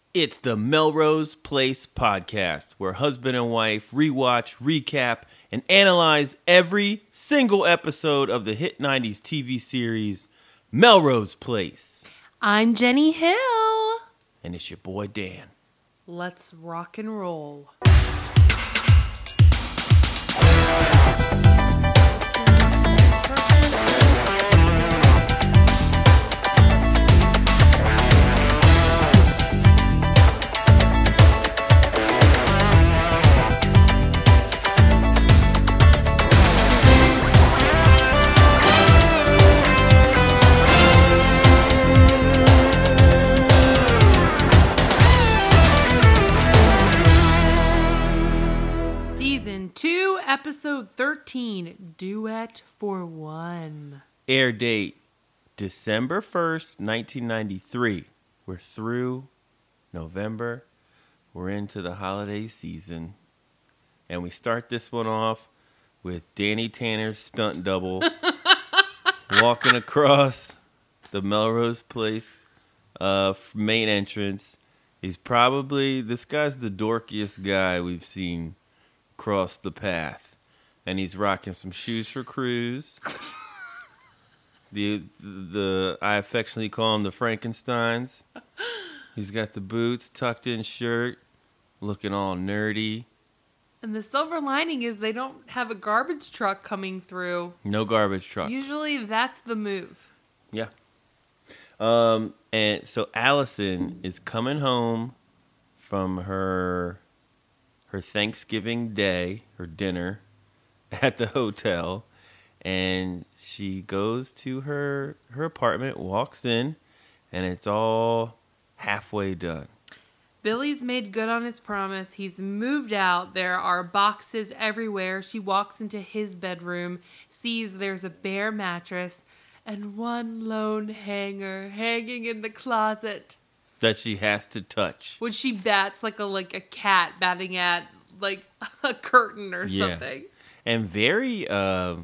It's the Melrose Place podcast, where husband and wife rewatch, recap, and analyze every single episode of the hit 90s TV series Melrose Place. I'm Jenny Hill. And it's your boy Dan. Let's rock and roll. Season 2, Episode 13, Duet for One. Air date, December 1st, 1993. We're through November. We're into the holiday season. And we start this one off with Danny Tanner's stunt double walking across the Melrose Place main entrance. This guy's the dorkiest guy we've seen cross the path. And he's rocking some shoes for Cruz. I affectionately call him the Frankensteins. He's got the boots, tucked in shirt, looking all nerdy. And the silver lining is they don't have a garbage truck coming through. No garbage truck. Usually that's the move. Yeah. And so Allison is coming home from her Thanksgiving day, her dinner at the hotel, and she goes to her apartment, walks in, and it's all halfway done. Billy's made good on his promise. He's moved out. There are boxes everywhere. She walks into his bedroom, sees there's a bare mattress, and one lone hanger hanging in the closet. That she has to touch. Which she bats like a cat batting at like a curtain or something. And it's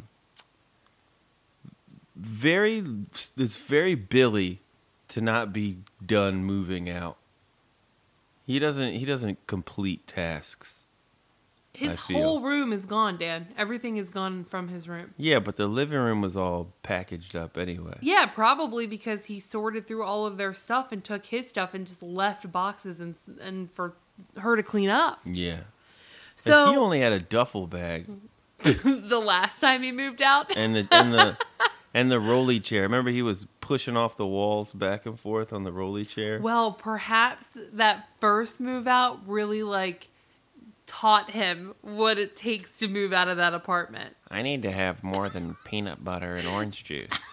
very Billy to not be done moving out. He doesn't complete tasks. His whole room is gone, Dan. Everything is gone from his room. Yeah, but the living room was all packaged up anyway. Yeah, probably because he sorted through all of their stuff and took his stuff and just left boxes and for her to clean up. Yeah. So he only had a duffel bag. The last time he moved out. And the rolly chair. Remember he was pushing off the walls back and forth on the rolly chair? Well, perhaps that first move out really taught him what it takes to move out of that apartment. I need to have more than peanut butter and orange juice.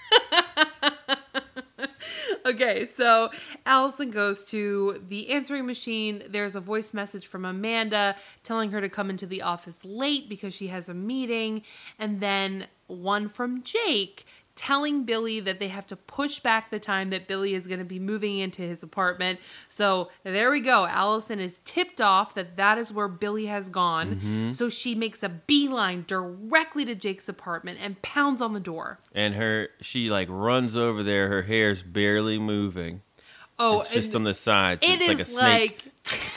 Okay, so Allison goes to the answering machine. There's a voice message from Amanda telling her to come into the office late because she has a meeting. And then one from Jake telling Billy that they have to push back the time that Billy is going to be moving into his apartment. So there we go. Allison is tipped off that is where Billy has gone. Mm-hmm. So she makes a beeline directly to Jake's apartment and pounds on the door. And she runs over there. Her hair's barely moving. Oh, it's just on the sides. It's like a snake.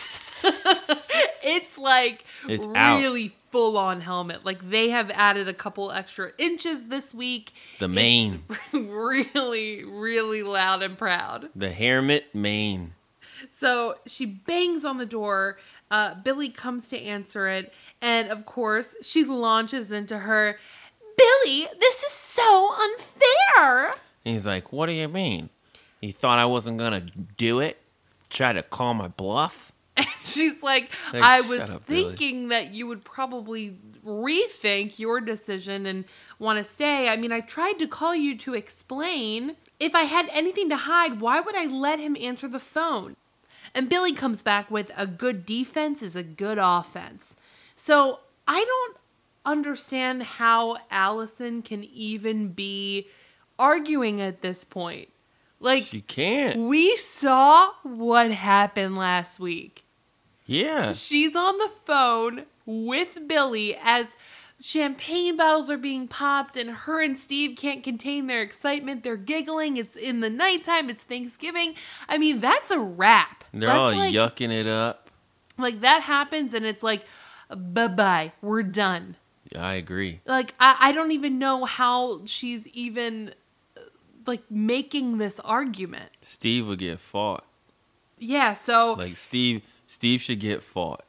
It's really full on helmet. They have added a couple extra inches this week. The mane. It's really, really loud and proud. The hairmet mane. So she bangs on the door. Billy comes to answer it. And of course, she launches into her, "Billy, this is so unfair." And he's like, "What do you mean? You thought I wasn't going to do it? Try to call my bluff?" And she's like, I was thinking that you would probably rethink your decision and want to stay. I mean, I tried to call you to explain. If I had anything to hide, why would I let him answer the phone? And Billy comes back with a good defense is a good offense. So I don't understand how Allison can even be arguing at this point. She can't. We saw what happened last week. Yeah. She's on the phone with Billy as champagne bottles are being popped, and her and Steve can't contain their excitement. They're giggling. It's in the nighttime. It's Thanksgiving. I mean, that's a wrap. They're That's all like, yucking it up. Like, that happens, and it's like, bye-bye. We're done. I agree. Like, I don't even know how she's even, like, making this argument. Steve would get fought. Yeah, so... Like, Steve should get fought.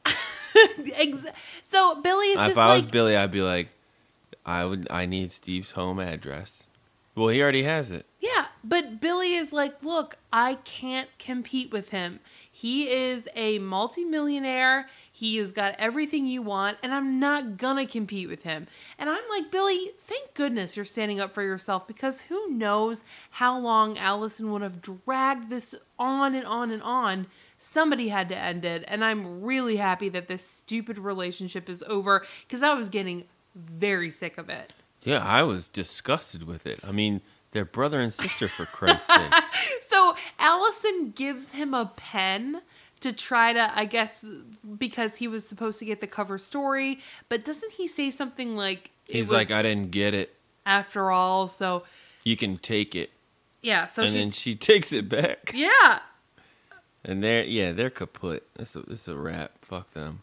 So Billy is just if I was Billy, I'd be like, I need Steve's home address. Well, he already has it. Yeah, but Billy is like, look, I can't compete with him. He is a multimillionaire. He has got everything you want, and I'm not gonna compete with him. And I'm like, Billy, thank goodness you're standing up for yourself, because who knows how long Allison would have dragged this on and on and on. Somebody had to end it, and I'm really happy that this stupid relationship is over, because I was getting very sick of it. Yeah, I was disgusted with it. I mean, they're brother and sister, for Christ's sake. So Allison gives him a pen to try to, I guess, because he was supposed to get the cover story, but doesn't he say something like... He's like, I didn't get it. After all, so... You can take it. Yeah, so and then she takes it back. Yeah. And they're kaput. It's a wrap. Fuck them.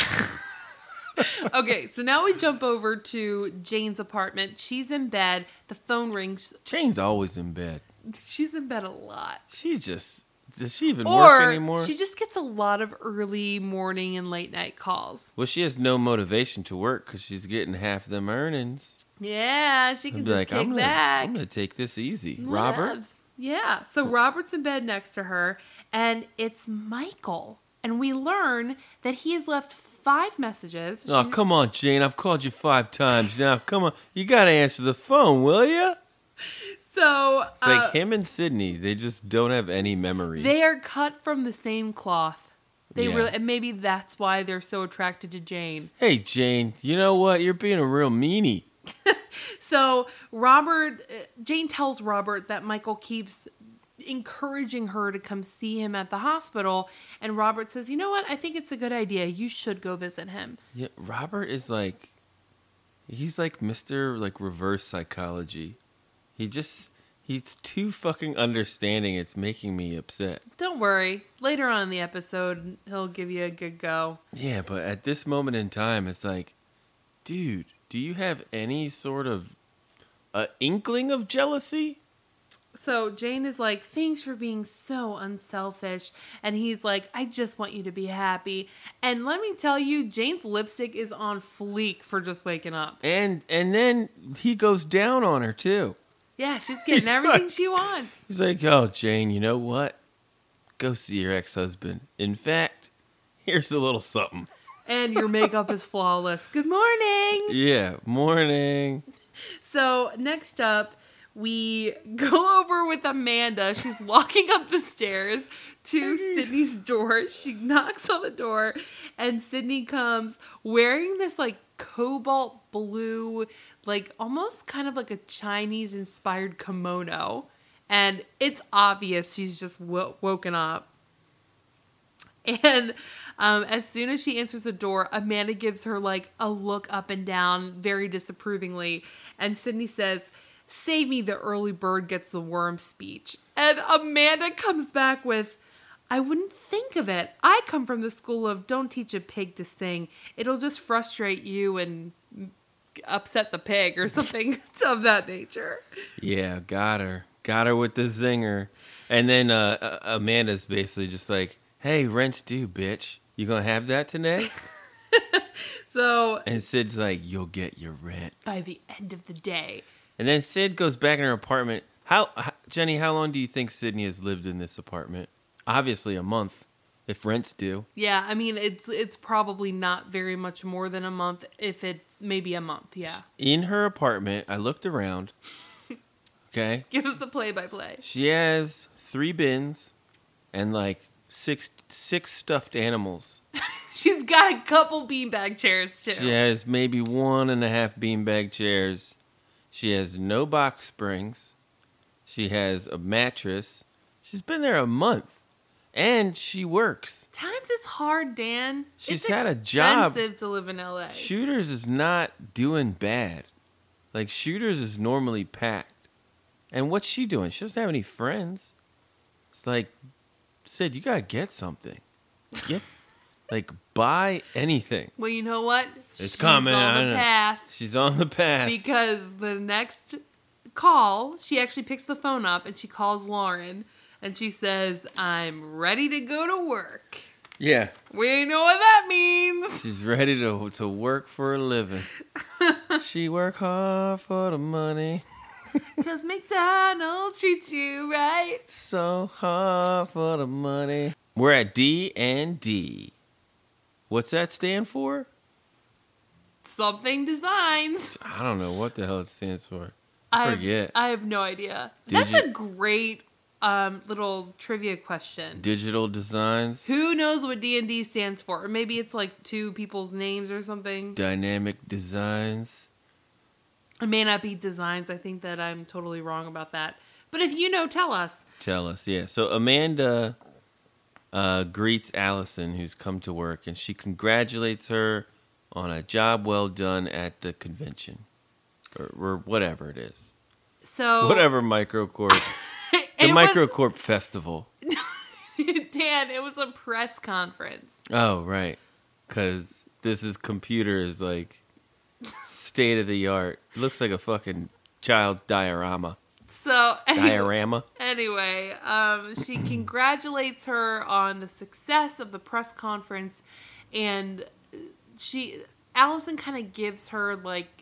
Okay, so now we jump over to Jane's apartment. She's in bed. The phone rings. Jane's always in bed. She's in bed a lot. Does she even work anymore? She just gets a lot of early morning and late night calls. Well, she has no motivation to work because she's getting half them earnings. Yeah, she can I'd just be like, kick back. I'm going to take this easy. Whatevs. Robert? Yeah, so Robert's in bed next to her, and it's Michael. And we learn that he has left 5 messages. Oh, come on, Jane. I've called you 5 times now. Come on. You got to answer the phone, will you? So... It's like him and Sydney. They just don't have any memory. They are cut from the same cloth. Yeah. And maybe that's why they're so attracted to Jane. Hey, Jane, you know what? You're being a real meanie. So Jane tells Robert that Michael keeps encouraging her to come see him at the hospital. And Robert says, you know what? I think it's a good idea. You should go visit him. Yeah, Robert is like, he's like Mr. like reverse psychology. He's too fucking understanding. It's making me upset. Don't worry. Later on in the episode, he'll give you a good go. Yeah, but at this moment in time, it's like, dude, do you have any sort of inkling of jealousy? So Jane is like, thanks for being so unselfish. And he's like, I just want you to be happy. And let me tell you, Jane's lipstick is on fleek for just waking up. And then he goes down on her, too. Yeah, she's getting everything she wants. He's like, oh, Jane, you know what? Go see your ex-husband. In fact, here's a little something. And your makeup is flawless. Good morning. Yeah, morning. So next up, we go over with Amanda. She's walking up the stairs to Sydney's door. She knocks on the door, and Sydney comes wearing this like cobalt blue, like almost kind of like a Chinese inspired kimono. And it's obvious she's just woken up. And as soon as she answers the door, Amanda gives her like a look up and down very disapprovingly. And Sydney says, save me, the early bird gets the worm speech. And Amanda comes back with, I wouldn't think of it. I come from the school of don't teach a pig to sing. It'll just frustrate you and upset the pig or something of that nature. Yeah, got her. Got her with the zinger. And then Amanda's basically just like, hey, rent's due, bitch. You gonna have that today? And Sid's like, you'll get your rent by the end of the day. And then Sid goes back in her apartment. Jenny, how long do you think Sydney has lived in this apartment? Obviously a month, if rent's due. Yeah, I mean, it's probably not very much more than a month, if it's maybe a month, yeah. In her apartment, I looked around. Okay? Give us the play-by-play. She has 3 bins and like six stuffed animals. She's got a couple beanbag chairs, too. She has maybe 1.5 beanbag chairs. She has no box springs. She has a mattress. She's been there a month. And she works. Times is hard, Dan. She's It's had a job. expensive to live in LA. Shooters is not doing bad. Like, Shooters is normally packed. And what's she doing? She doesn't have any friends. It's like, Sid, you gotta get something. Buy anything. Well, you know what? It's coming. On I the know. path. She's on the path. Because the next call, she actually picks the phone up and she calls Lauren and she says, "I'm ready to go to work." Yeah. We know what that means. She's ready to work for a living. She work hard for the money. Because McDonald's treats you right. So hard for the money. We're at D&D. What's that stand for? Something Designs. I don't know what the hell it stands for. I Forget. I have no idea. That's a great little trivia question. Digital Designs. Who knows what D&D stands for? Or maybe it's like two people's names or something. Dynamic Designs. It may not be designs. I think that I'm totally wrong about that. But if you know, tell us. Tell us, yeah. So Amanda greets Allison, who's come to work, and she congratulates her on a job well done at the convention. Or whatever it is. So Whatever Microcorp. The Microcorp Festival. Dan, it was a press conference. Oh, right. Because this is computer is like state of the art. It looks like a fucking child's diorama. So Diorama? Anyway, she congratulates her on the success of the press conference, and Allison kind of gives her like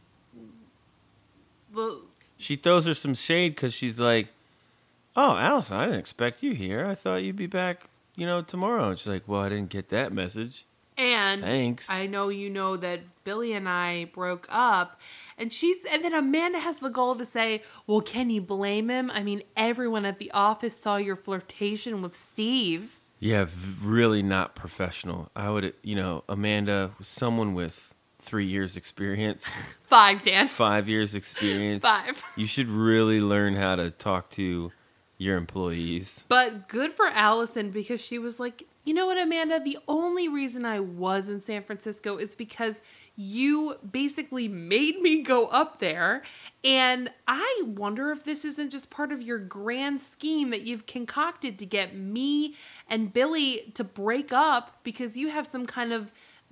the. She throws her some shade because she's like, "Oh, Allison, I didn't expect you here. I thought you'd be back, tomorrow." And she's like, "Well, I didn't get that message." And thanks. I know you know that Billy and I broke up. And then Amanda has the goal to say, "Well, can you blame him? I mean, everyone at the office saw your flirtation with Steve." Yeah, really not professional. I would, Amanda, someone with 3 years experience. 5, Dan. 5 years experience. 5. You should really learn how to talk to your employees. But good for Allison because she was like, "You know what, Amanda? The only reason I was in San Francisco is because you basically made me go up there. And I wonder if this isn't just part of your grand scheme that you've concocted to get me and Billy to break up because you have some kind of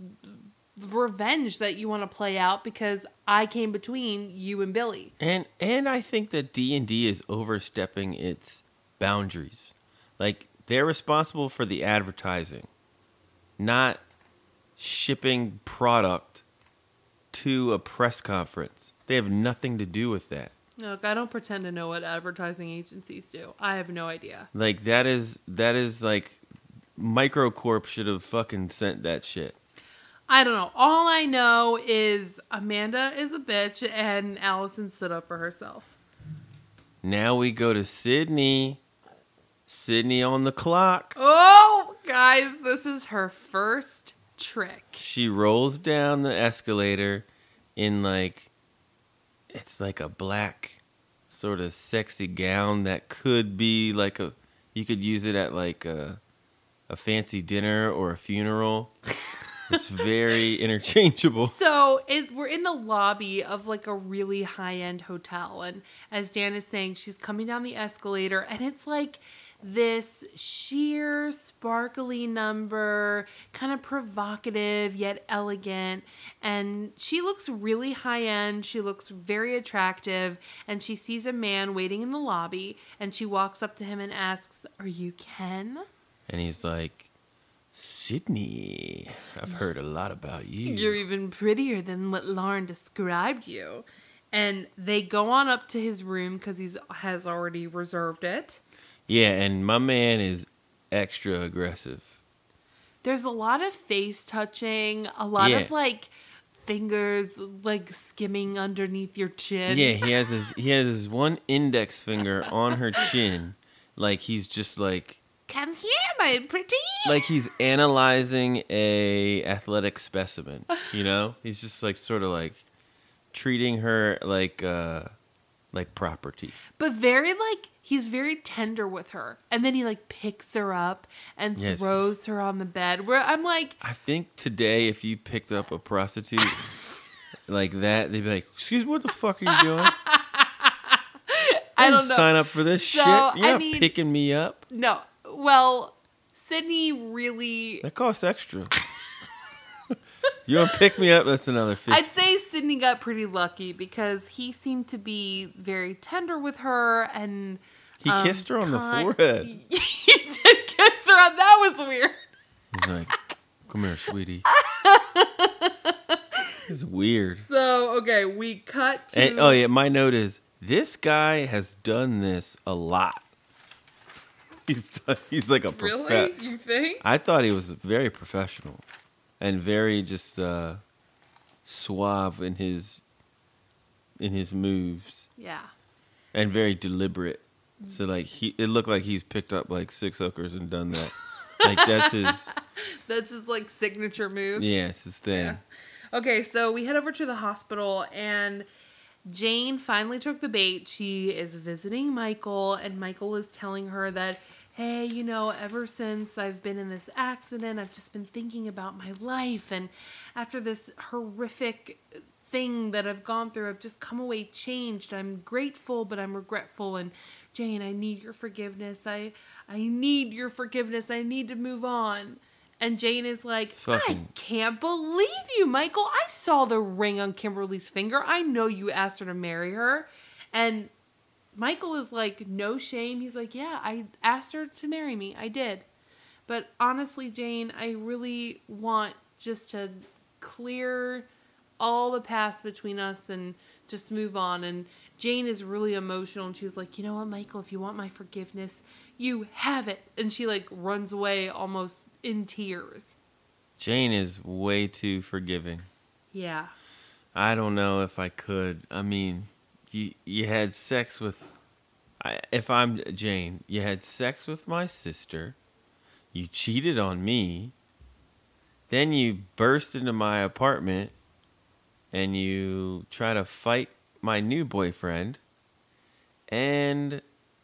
revenge that you want to play out because I came between you and Billy." And I think that D&D is overstepping its boundaries. Like, they're responsible for the advertising, not shipping product to a press conference. They have nothing to do with that. Look, I don't pretend to know what advertising agencies do. I have no idea. Like, that is like Microcorp should have fucking sent that shit. I don't know. All I know is Amanda is a bitch and Allison stood up for herself. Now we go to Sydney. Sydney on the clock. Oh, guys, this is her first trick. She rolls down the escalator in it's like a black sort of sexy gown that could be like you could use it at like a fancy dinner or a funeral. It's very interchangeable. So we're in the lobby of like a really high-end hotel. And as Dan is saying, she's coming down the escalator and it's like this sheer, sparkly number, kind of provocative yet elegant. And she looks really high-end. She looks very attractive. And she sees a man waiting in the lobby. And she walks up to him and asks, "Are you Ken?" And he's like, "Sydney, I've heard a lot about you. You're even prettier than what Lauren described you." And they go on up to his room because he has already reserved it. Yeah, and my man is extra aggressive. There's a lot of face touching, a lot of like fingers like skimming underneath your chin. Yeah, he has his one index finger on her chin, like he's just like, "Come here, my pretty." Like he's analyzing a athletic specimen, He's just like sort of like treating her like like property. But he's very tender with her. And then he like picks her up and Yes. throws her on the bed. Where I'm like, I think today, if you picked up a prostitute like that, they'd be like, "Excuse me, what the fuck are you doing? I don't know. Sign up for this So, shit. You're I not mean- picking me up. No. Well, Sydney really... That costs extra. You want to pick me up? That's another 50. I'd say Sydney got pretty lucky because he seemed to be very tender with her and... He kissed her on the kind- forehead. He did kiss her on... That was weird. He's like, "Come here, sweetie." It's weird. So, okay, we cut to... And, oh yeah, my note is this guy has done this a lot. He's like a Really? You think? I thought he was very professional and very just suave in his moves Yeah. and very deliberate. So like it looked like he's picked up like 6 hookers and done that. Like that's his That's his, like, signature move. yeah, it's his thing. Yeah. Okay, so we head over to the hospital, and Jane finally took the bait. She is visiting Michael, and Michael is telling her that, hey, you know, ever since I've been in this accident, I've just been thinking about my life, and after this horrific thing that I've gone through, I've just come away changed. I'm grateful, but I'm regretful, and Jane, I need your forgiveness. I need your forgiveness. I need to move on. And Jane is like, I Fucking- can't believe you, Michael. I saw the ring on Kimberly's finger. I know you asked her to marry her. And Michael is like, no shame. He's like, yeah, I asked her to marry me. I did. But honestly, Jane, I really want just to clear all the past between us and just move on. And Jane is really emotional, and she's like, you know what, Michael, if you want my forgiveness, you have it. And she like runs away almost in tears. Jane is way too forgiving. Yeah. I don't know if I could. I mean, you had sex with... if I'm Jane, you had sex with my sister. You cheated on me. Then you burst into my apartment and you try to fight my new boyfriend. And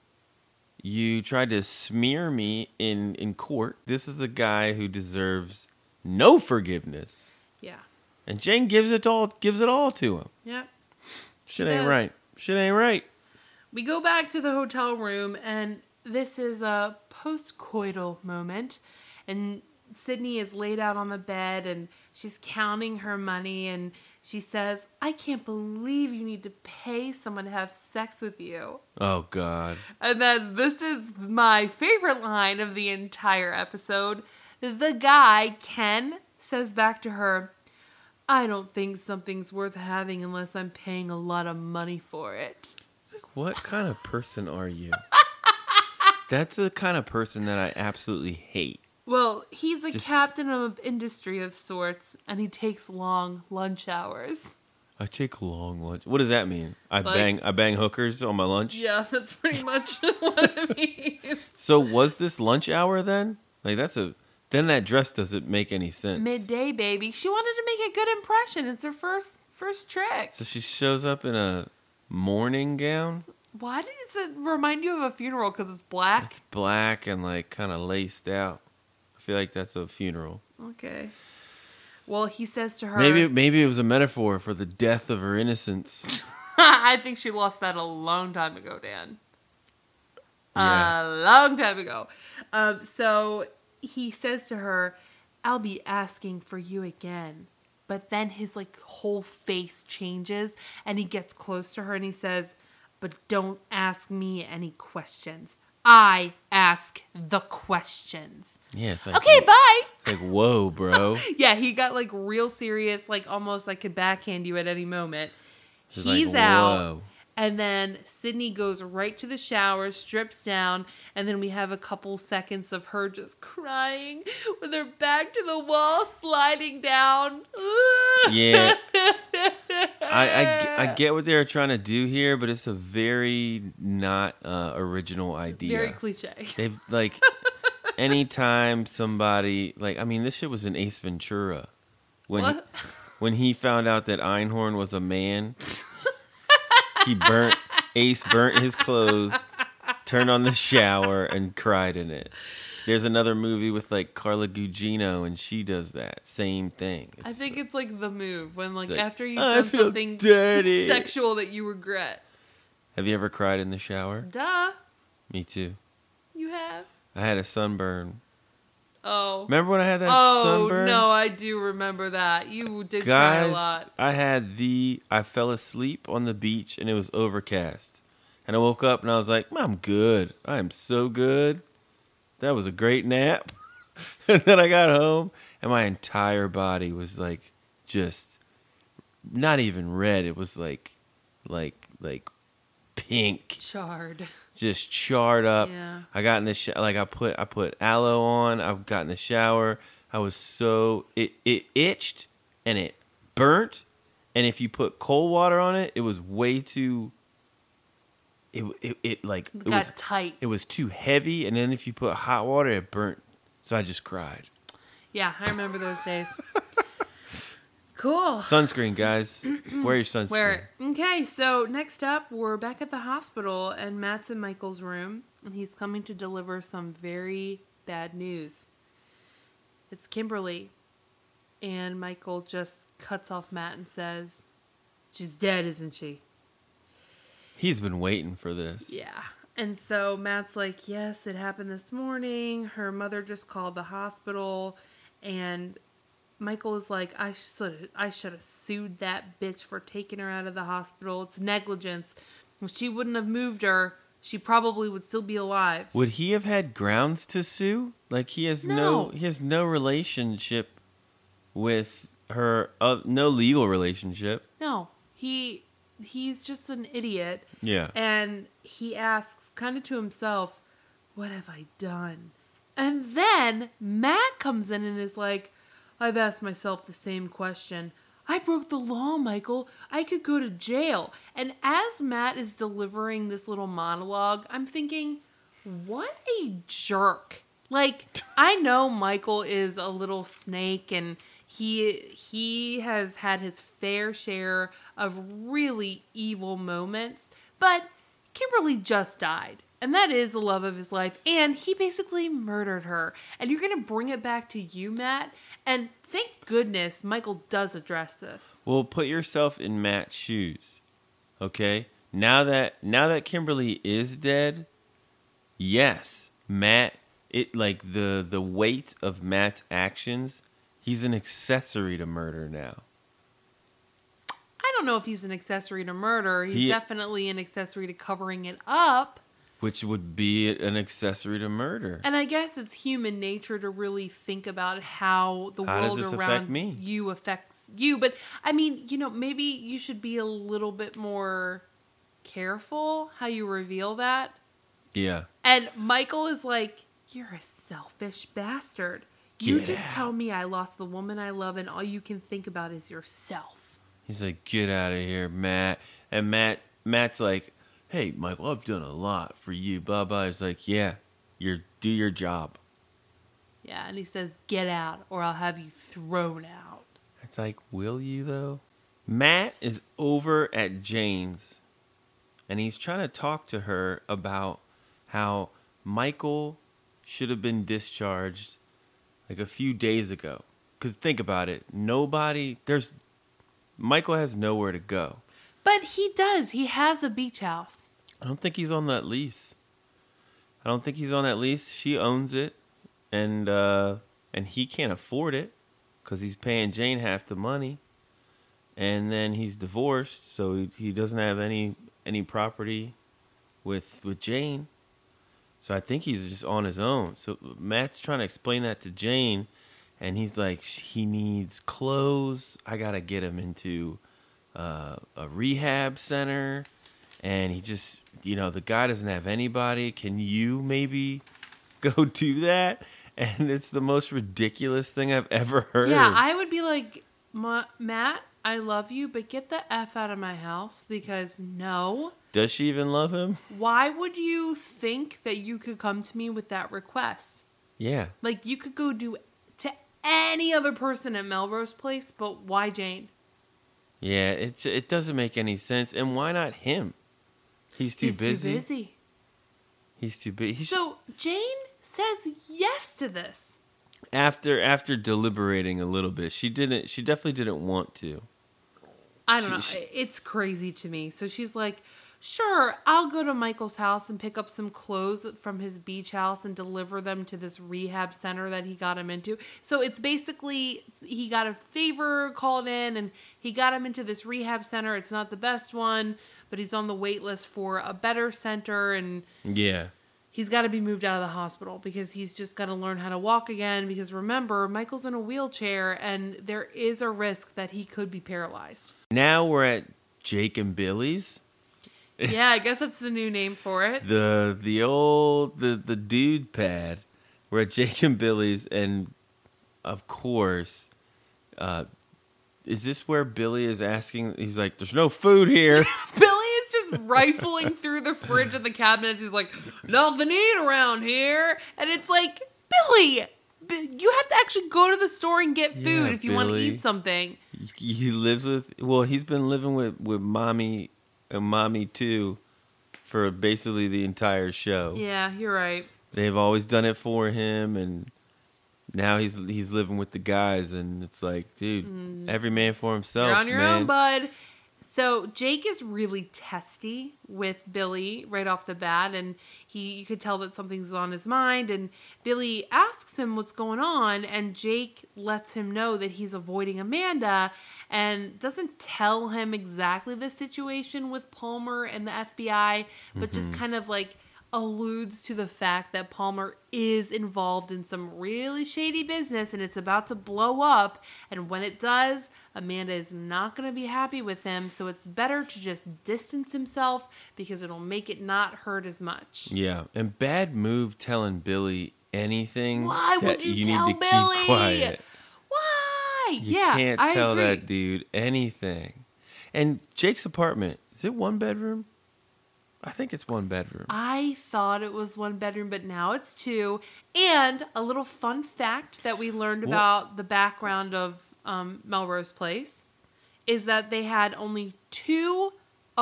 you tried to smear me in court. This is a guy who deserves no forgiveness. Yeah. And Jane gives it all to him. Yep. Shit She ain't does. right. Shit ain't right. We go back to the hotel room, and this is a post-coital moment. And Sydney is laid out on the bed, and she's counting her money, and she says, I can't believe you need to pay someone to have sex with you. Oh, God. And then this is my favorite line of the entire episode. The guy, Ken, says back to her, I don't think something's worth having unless I'm paying a lot of money for it. It's like, what kind of person are you? That's the kind of person that I absolutely hate. Well, he's a Just- captain of industry of sorts, and he takes long lunch hours. I take a long lunch. What does that mean? I Like- bang hookers on my lunch? Yeah, that's pretty much what it means. So was this lunch hour then? Like then that dress doesn't make any sense. Midday, baby. She wanted to make a good impression. It's her first trick. So she shows up in a morning gown. Why does it remind you of a funeral? Because it's black? It's black and like kind of laced out. I feel like that's a funeral. Okay. Well, he says to her... Maybe it was a metaphor for the death of her innocence. I think she lost that a long time ago, Dan. Yeah. A long time ago. So he says to her, I'll be asking for you again. But then his like whole face changes and he gets close to her and he says, but don't ask me any questions. I ask the questions. Yeah, it's like, Okay, bye. it's like, whoa, bro. Yeah, he got like real serious, like almost like could backhand you at any moment. It's He's like, out. whoa. And then Sydney goes right to the shower, strips down, and then we have a couple seconds of her just crying with her back to the wall, sliding down. Yeah. I get what they're trying to do here, but it's a very not original idea. Very cliche. They've like anytime somebody like I mean this shit was in Ace Ventura when he found out that Einhorn was a man. He burnt Ace burnt his clothes, turned on the shower, and cried in it. There's another movie with like Carla Gugino, and she does that same thing. I think it's like the move when like like, after you've I done feel something dirty. sexual that you regret. Have you ever cried in the shower? Duh, Me too. you have. I had a sunburn. Oh. Remember when I had that Oh, sunburn? no, I do remember that. You did cry a Guys, lot. I fell asleep on the beach and it was overcast. And I woke up and I was like, I'm good. I am so good. That was a great nap. And then I got home and my entire body was like just not even red. It was like pink, Charred. just charred up. Yeah. I got in the I put aloe on. I got in the shower. I was so it itched and it burnt, and if you put cold water on it, it was way too. It Got tight. It was too heavy, and then if you put hot water, it burnt. So I just cried. Yeah, I remember those days. Cool. Sunscreen, guys. Wear your sunscreen. Okay, so next up, we're back at the hospital, and Matt's in Michael's room, and he's coming to deliver some very bad news. It's Kimberly, and Michael just cuts off Matt and says, "She's dead, isn't she?" He's been waiting for this. Yeah. And so Matt's like, "Yes, it happened this morning. Her mother just called the hospital." And Michael is like, I should have sued that bitch for taking her out of the hospital. It's negligence. If she wouldn't have moved her, she probably would still be alive. Would he have had grounds to sue? Like he has no relationship with her, no legal relationship. No, he's just an idiot. Yeah. And he asks kind of to himself, what have I done? And then Matt comes in and is like, I've asked myself the same question. I broke the law, Michael. I could go to jail. And as Matt is delivering this little monologue, I'm thinking, what a jerk. Like, I know Michael is a little snake and he has had his fair share of really evil moments, but Kimberly just died. And that is the love of his life. And he basically murdered her. And you're going to bring it back to you, Matt. And thank goodness Michael does address this. Well, put yourself in Matt's shoes. Okay? Now that Kimberly is dead, yes, Matt, the weight of Matt's actions, he's an accessory to murder now. I don't know if he's an accessory to murder. He's definitely an accessory to covering it up. Which would be an accessory to murder. And I guess it's human nature to really think about how the world around you affects you. But, I mean, maybe you should be a little bit more careful how you reveal that. Yeah. And Michael is like, you're a selfish bastard. You just tell me I lost the woman I love and all you can think about is yourself. He's like, get out of here, Matt. And Matt's like, hey, Michael, I've done a lot for you, blah, blah. He's like, yeah, do your job. Yeah, and he says, get out or I'll have you thrown out. It's like, will you, though? Matt is over at Jane's, and he's trying to talk to her about how Michael should have been discharged like a few days ago. Because think about it. Michael has nowhere to go. But he does. He has a beach house. I don't think he's on that lease. She owns it, and he can't afford it because he's paying Jane half the money. And then he's divorced, so he doesn't have any property with Jane. So I think he's just on his own. So Matt's trying to explain that to Jane, and he's like, he needs clothes. I gotta get him into a rehab center, and he just, the guy doesn't have anybody. Can you maybe go do that? And it's the most ridiculous thing I've ever heard. Yeah, I would be like, Matt, I love you, but get the F out of my house because no. Does she even love him? Why would you think that you could come to me with that request? Yeah. Like, you could go do to any other person at Melrose Place, but why Jane? Yeah, it doesn't make any sense. And why not him? He's too busy. Too busy. He's too busy. So Jane says yes to this. After deliberating a little bit, she definitely didn't want to. I don't know. It's crazy to me. So she's like, sure, I'll go to Michael's house and pick up some clothes from his beach house and deliver them to this rehab center that he got him into. So it's basically, he got a favor called in and he got him into this rehab center. It's not the best one, but he's on the wait list for a better center. And Yeah. he's got to be moved out of the hospital because he's just got to learn how to walk again. Because remember, Michael's in a wheelchair and there is a risk that he could be paralyzed. Now we're at Jake and Billy's. Yeah, I guess that's the new name for it. The dude pad. We're at Jake and Billy's, and of course, is this where Billy is asking? He's like, "There's no food here." Billy is just rifling through the fridge and the cabinets. He's like, "Nothing to eat around here," and it's like, Billy, you have to actually go to the store and get food Yeah, if you want to Billy. eat something. He lives with. Well, he's been living with mommy and mommy too, for basically the entire show. Yeah, you're right. They've always done it for him, and now he's living with the guys, and it's like, dude, every man for himself. You're on your man. own, bud. So Jake is really testy with Billy right off the bat, and you could tell that something's on his mind. And Billy asks him what's going on, and Jake lets him know that he's avoiding Amanda, and doesn't tell him exactly the situation with Palmer and the FBI, but just kind of like alludes to the fact that Palmer is involved in some really shady business and it's about to blow up. And when it does, Amanda is not going to be happy with him. So it's better to just distance himself because it'll make it not hurt as much. Yeah, and bad move telling Billy anything. Why that would you tell need to Billy? Keep quiet. Why? You Yeah, can't I tell agree. that dude anything. And Jake's apartment, is it one bedroom? I think it's one bedroom. I thought it was one bedroom, but now it's two. And a little fun fact that we learned about the background of Melrose Place is that they had only two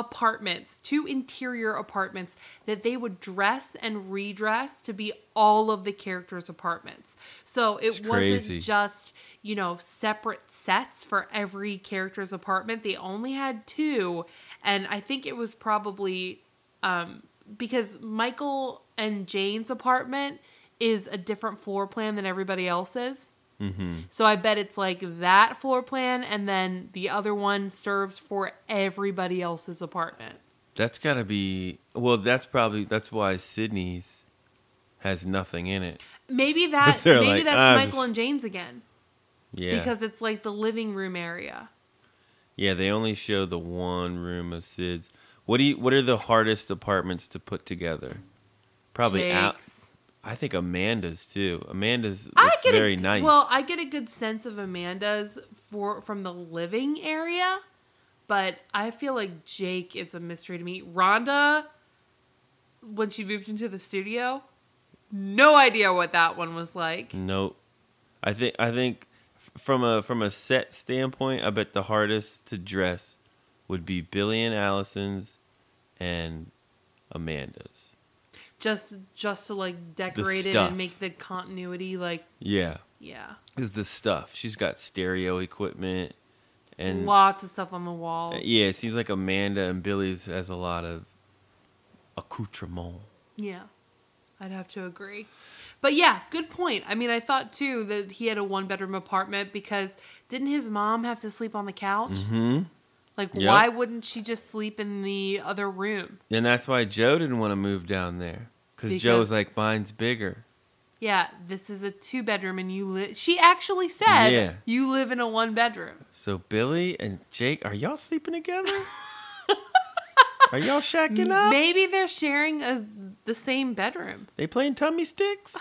interior apartments that they would dress and redress to be all of the characters' apartments. So it crazy. wasn't just, separate sets for every character's apartment. They only had two. And I think it was probably because Michael and Jane's apartment is a different floor plan than everybody else's. Mm-hmm. So I bet it's like that floor plan, and then the other one serves for everybody else's apartment. That's got to be... Well, that's why Sydney's has nothing in it. Maybe that's Michael and Jane's again. Yeah. Because it's like the living room area. Yeah, they only show the one room of Sid's. What are the hardest apartments to put together? Probably Jake's. I think Amanda's too. Amanda's looks very nice. Well, I get a good sense of Amanda's from the living area, but I feel like Jake is a mystery to me. Rhonda, when she moved into the studio, no idea what that one was like. Nope. I think from a set standpoint, I bet the hardest to dress would be Billy and Allison's and Amanda's. Just to like decorate it and make the continuity like yeah. Is the stuff. She's got stereo equipment and lots of stuff on the walls. Yeah, it seems like Amanda and Billy's has a lot of accoutrement. Yeah. I'd have to agree. But yeah, good point. I mean, I thought too that he had a one-bedroom apartment because didn't his mom have to sleep on the couch? Mm-hmm. Like, why wouldn't she just sleep in the other room? And that's why Joe didn't want to move down there. Because Joe was like, mine's bigger. Yeah, this is a 2-bedroom and you live... She actually said you live in a 1-bedroom. So Billy and Jake, are y'all sleeping together? Are y'all shacking up? Maybe they're sharing the same bedroom. They playing tummy sticks?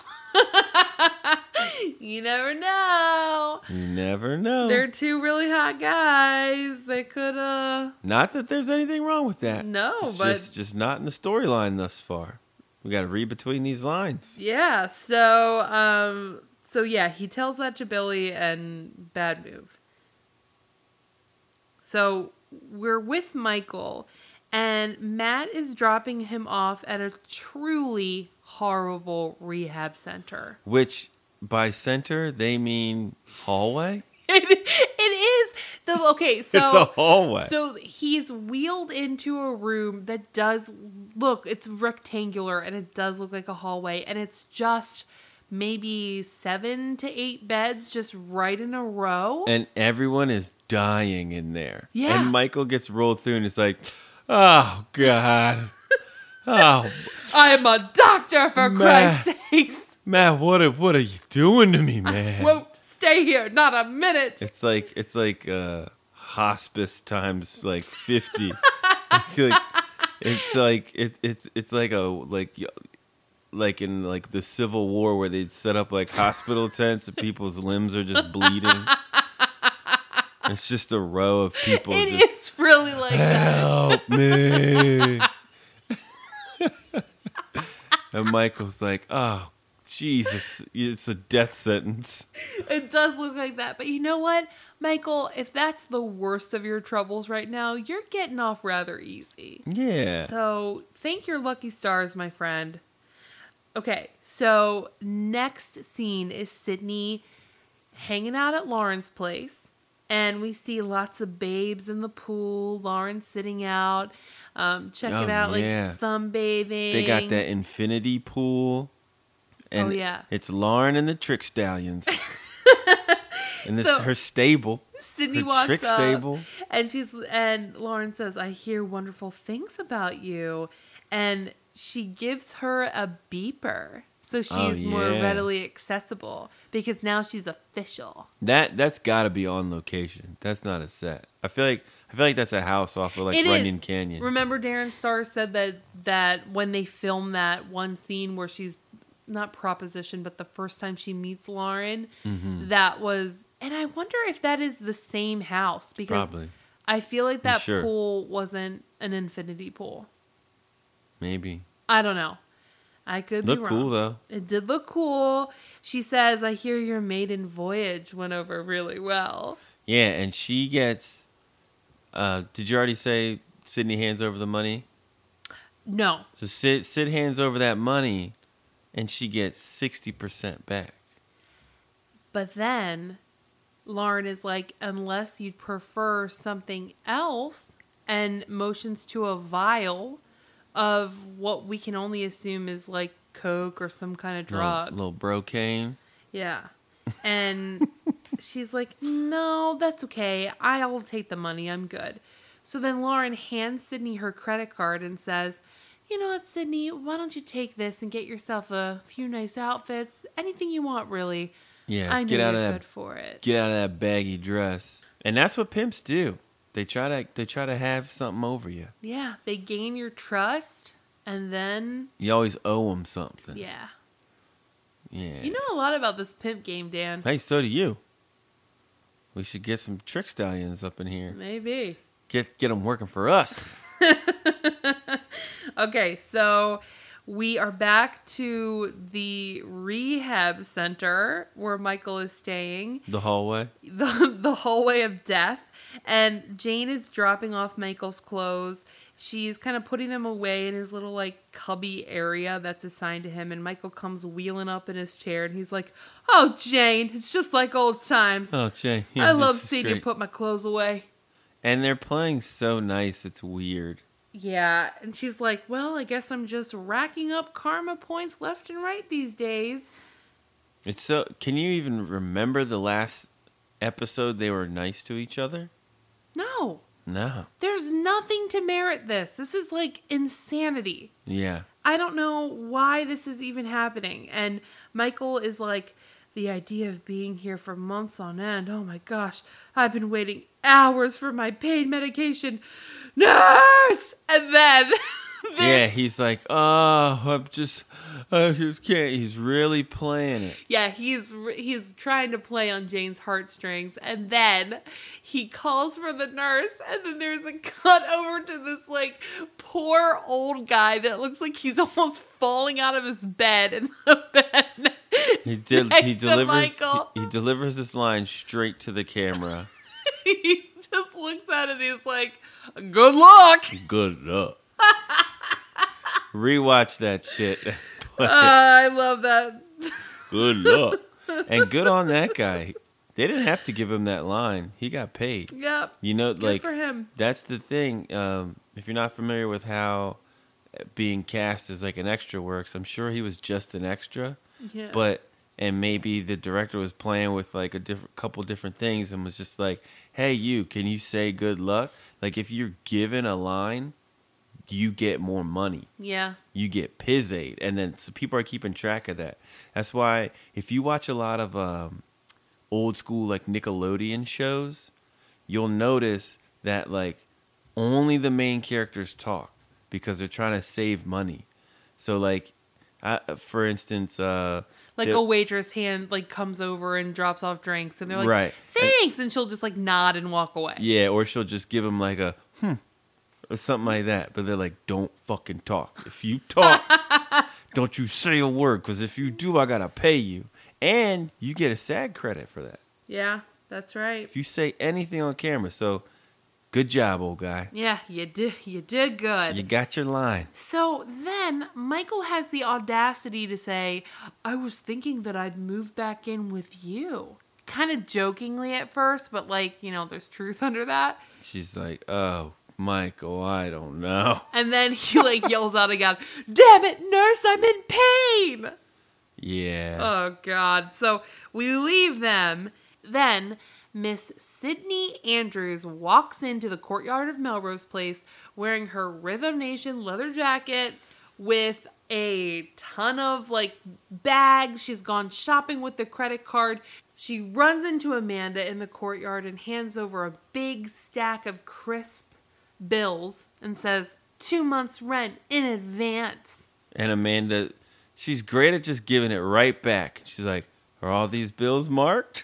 You never know. You never know. They're two really hot guys. They could, Not that there's anything wrong with that. No, it's just not in the storyline thus far. We got to read between these lines. Yeah, so yeah, he tells that to Billy and bad move. So we're with Michael, And Matt is dropping him off at a truly horrible rehab center. Which, by center, they mean hallway? It is. Okay, so It's a hallway. So he's wheeled into a room that does look, it's rectangular and it does look like a hallway. And it's just maybe 7 to 8 beds just right in a row. And everyone is dying in there. Yeah. And Michael gets rolled through and is like, oh, God. Oh, I am a doctor, for Matt. Christ's sakes. Matt, what are you doing to me, man? Won't stay here, not a minute. It's like hospice times like 50. It's like in like the Civil War where they'd set up like hospital tents and people's limbs are just bleeding. It's just a row of people. It just, is really like that. help me. And Michael's like, oh, Jesus, it's a death sentence. It does look like that. But you know what, Michael? If that's the worst of your troubles right now, you're getting off rather easy. Yeah. So thank your lucky stars, my friend. Okay, so next scene is Sydney hanging out at Lauren's place. And we see lots of babes in the pool. Lauren sitting out, checking out like sunbathing. They got that infinity pool. And it's Lauren and the Trick Stallions. And this is her stable. Sydney her walks trick up, stable. and Lauren says, "I hear wonderful things about you," and she gives her a beeper, so she's more readily accessible because now she's official. That's got to be on location. That's not a set. I feel like that's a house off of like Runyon Canyon. Remember, Darren Star said that when they filmed that one scene where she's not propositioned, but the first time she meets Lauren, that was, and I wonder if that is the same house because probably. I feel like that pool wasn't an infinity pool. Maybe. I don't know. I could be wrong. Look cool though. It did look cool. She says, "I hear your maiden voyage went over really well." Yeah, and she gets. Did you already say Sydney hands over the money? No. So Sid hands over that money. And she gets 60% back. But then Lauren is like, unless you'd prefer something else, and motions to a vial of what we can only assume is like coke or some kind of drug. Little brocaine. Yeah. And she's like, no, that's okay. I'll take the money. I'm good. So then Lauren hands Sydney her credit card and says, you know what, Sydney, why don't you take this and get yourself a few nice outfits? Anything you want, really. Yeah, I know you're good for it. Get out of that baggy dress. And that's what pimps do. They try to have something over you. Yeah, they gain your trust, and then you always owe them something. Yeah. Yeah. You know a lot about this pimp game, Dan. Hey, so do you. We should get some Trick Stallions up in here. Maybe. Get them working for us. Okay, so we are back to the rehab center where Michael is staying. The hallway? The hallway of death. And Jane is dropping off Michael's clothes. She's kind of putting them away in his little, like, cubby area that's assigned to him. And Michael comes wheeling up in his chair. And he's like, oh, Jane, it's just like old times. Oh, Jane. Yeah, I love seeing you put my clothes away. And they're playing so nice, it's weird. Yeah, and she's like, well, I guess I'm just racking up karma points left and right these days. It's so... Can you even remember the last episode they were nice to each other? No. No. There's nothing to merit this. This is like insanity. Yeah. I don't know why this is even happening. And Michael is like, the idea of being here for months on end. Oh my gosh. I've been waiting hours for my pain medication. Nurse! And then... Yeah, he's like, oh, I just can't. He's really playing it. Yeah, he's trying to play on Jane's heartstrings. And then he calls for the nurse. And then there's a cut over to this, like, poor old guy that looks like he's almost falling out of his bed in the bed. He delivers this line straight to the camera. He just looks at it and he's like, Good luck. Good luck. Rewatch that shit. I love that. Good luck. And good on that guy. They didn't have to give him that line. He got paid. Yep. You know, Good like for him. that's the thing. If you're not familiar with how being cast as like an extra works, I'm sure he was just an extra. Yeah. And maybe the director was playing with like a couple different things and was just like, "Hey, can you say good luck?" Like if you're given a line, you get more money. Yeah. You get pizzade, and then so people are keeping track of that. That's why if you watch a lot of old school like Nickelodeon shows, you'll notice that like only the main characters talk because they're trying to save money. So like, for instance, like a waitress hand like comes over and drops off drinks, and they're like, right. "Thanks," and she'll just like nod and walk away. Yeah, or she'll just give them like a or something like that. But they're like, "Don't fucking talk. If you talk, don't you say a word, because if you do, I gotta pay you." And you get a SAG credit for that. Yeah, that's right. If you say anything on camera. So, good job, old guy. Yeah, you did good. You got your line. So then Michael has the audacity to say, "I was thinking that I'd move back in with you." Kind of jokingly at first, but like, you know, there's truth under that. She's like, "Oh, Michael, I don't know." And then he like yells out again, "Damn it, nurse, I'm in pain!" Yeah. Oh, God. So we leave them. Then Miss Sydney Andrews walks into the courtyard of Melrose Place wearing her Rhythm Nation leather jacket with a ton of like bags. She's gone shopping with the credit card. She runs into Amanda in the courtyard and hands over a big stack of crisp bills and says, 2 months rent in advance. And Amanda, she's great at just giving it right back. She's like, "Are all these bills marked?"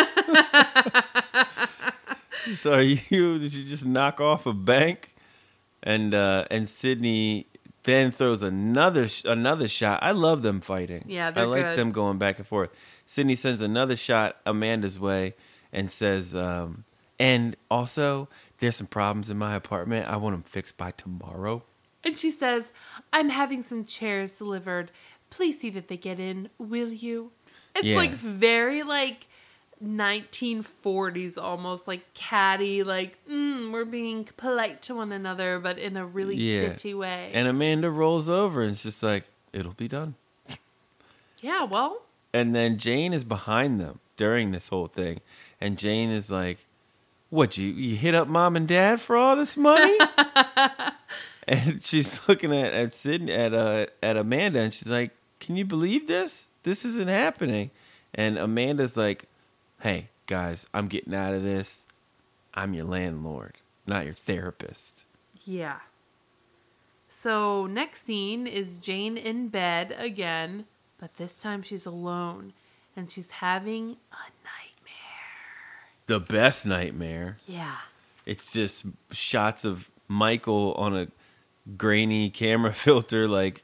So did you just knock off a bank? And Sydney then throws another shot. I love them fighting. Yeah, they're I like good. them going back and forth. Sydney sends another shot Amanda's way and says, "And also, there's some problems in my apartment. I want them fixed by tomorrow." And she says, "I'm having some chairs delivered. Please see that they get in, will you?" It's Yeah. like very like 1940s almost, like catty, like, we're being polite to one another, but in a really bitchy way. And Amanda rolls over and it's just like, "It'll be done." Yeah, well. And then Jane is behind them during this whole thing. And Jane is like, "What, you hit up mom and dad for all this money?" And she's looking at Sydney, at Amanda, and she's like, "Can you believe this? This isn't happening." And Amanda's like, "Hey, guys, I'm getting out of this. I'm your landlord, not your therapist." Yeah. So next scene is Jane in bed again, but this time she's alone, and she's having a nightmare. The best nightmare. Yeah. It's just shots of Michael on a grainy camera filter, like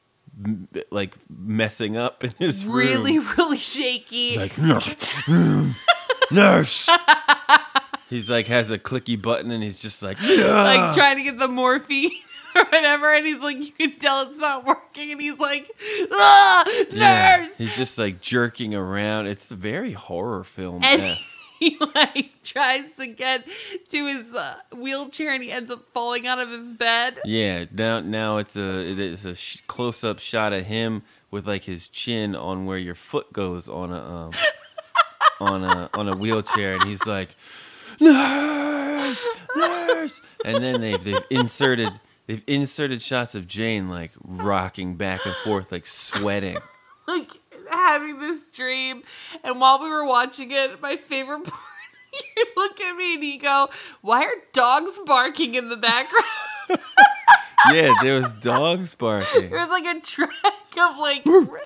messing up in his room. Really, really shaky. He's like, "Nurse, nurse." He's like, has a clicky button, and he's just like, like trying to get the morphine or whatever, and he's like, you can tell it's not working, and he's like, nurse. Yeah. He's just like jerking around. It's very horror film And esque. he like tries to get to his wheelchair, and he ends up falling out of his bed. Yeah, now it's a close up shot of him with like his chin on where your foot goes on a on a wheelchair, and he's like, "Nurse, nurse," and then they've inserted shots of Jane like rocking back and forth, like sweating. Like having this dream, and while we were watching it, my favorite part, you look at me and you go, "Why are dogs barking in the background?" Yeah, there was dogs barking. There was like a track of like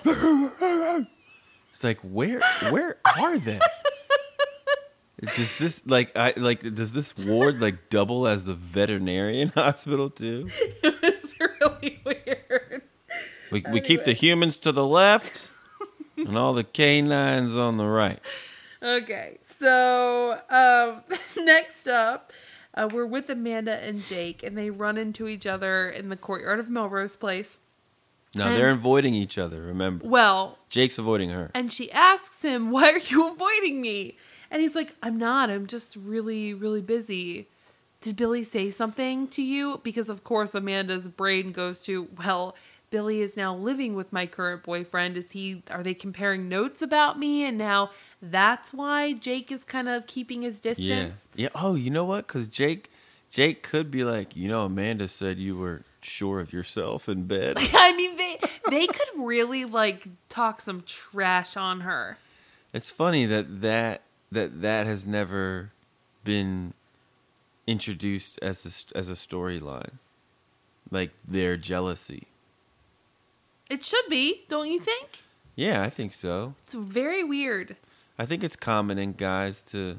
It's like, where are they? Does this does this ward like double as the veterinarian hospital too? It was really weird. We keep the humans to the left and all the canines on the right. Okay, so next up, we're with Amanda and Jake, and they run into each other in the courtyard of Melrose Place. Now, And- they're avoiding each other, remember. Well, Jake's avoiding her. and she asks him, "Why are you avoiding me?" And he's like, "I'm not. I'm just really, really busy." Did Billy say something to you? Because, of course, Amanda's brain goes to, well, Billy is now living with my current boyfriend. Are they comparing notes about me? And now that's why Jake is kind of keeping his distance. Yeah. Oh, you know what? Because Jake could be like, Amanda said you were sure of yourself in bed. I mean, they could really, like, talk some trash on her. It's funny that has never been introduced as a storyline, like their jealousy. It should be, don't you think? Yeah, I think so. It's very weird. I think it's common in guys to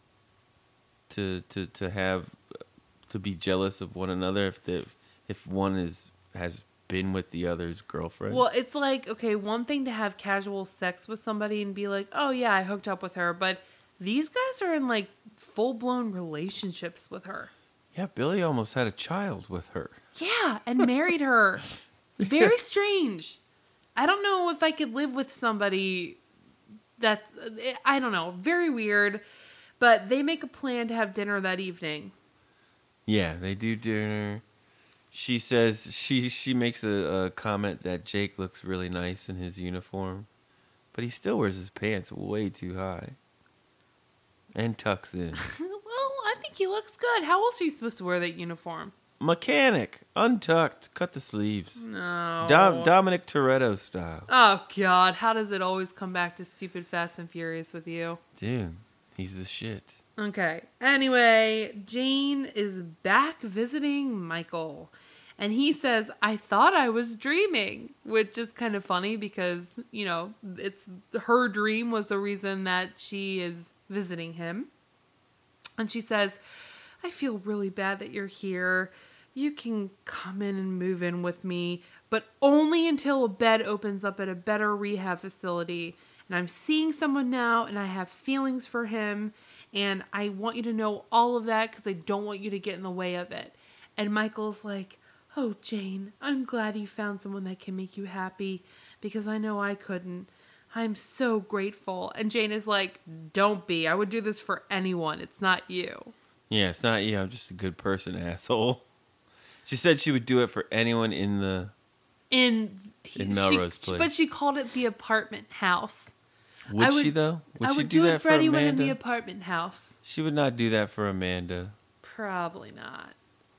be jealous of one another if one has been with the other's girlfriend. Well, it's like, okay, one thing to have casual sex with somebody and be like, "Oh yeah, I hooked up with her," but these guys are in like full-blown relationships with her. Yeah, Billy almost had a child with her. Yeah, and married her. Very strange. I don't know if I could live with somebody that's, I don't know, very weird. But they make a plan to have dinner that evening. Yeah, they do dinner. She says, she makes a comment that Jake looks really nice in his uniform, but he still wears his pants way too high. And tucks in. Well, I think he looks good. How else are you supposed to wear that uniform? Mechanic, untucked, cut the sleeves. No. Dominic Toretto style. Oh, God. How does it always come back to stupid Fast and Furious with you? Dude, he's the shit. Okay. Anyway, Jane is back visiting Michael. And he says, "I thought I was dreaming," which is kind of funny because, it's her dream was the reason that she is visiting him. And she says, "I feel really bad that you're here. You can come in and move in with me, but only until a bed opens up at a better rehab facility. And I'm seeing someone now, and I have feelings for him. And I want you to know all of that because I don't want you to get in the way of it." And Michael's like, "Oh, Jane, I'm glad you found someone that can make you happy because I know I couldn't. I'm so grateful." And Jane is like, "Don't be. I would do this for anyone. It's not you." Yeah, it's not you. I'm just a good person, asshole. She said she would do it for anyone in Melrose Place. But she called it the apartment house. Would she, though? I would she do that it for anyone Amanda? in the apartment house. She would not do that for Amanda. Probably not.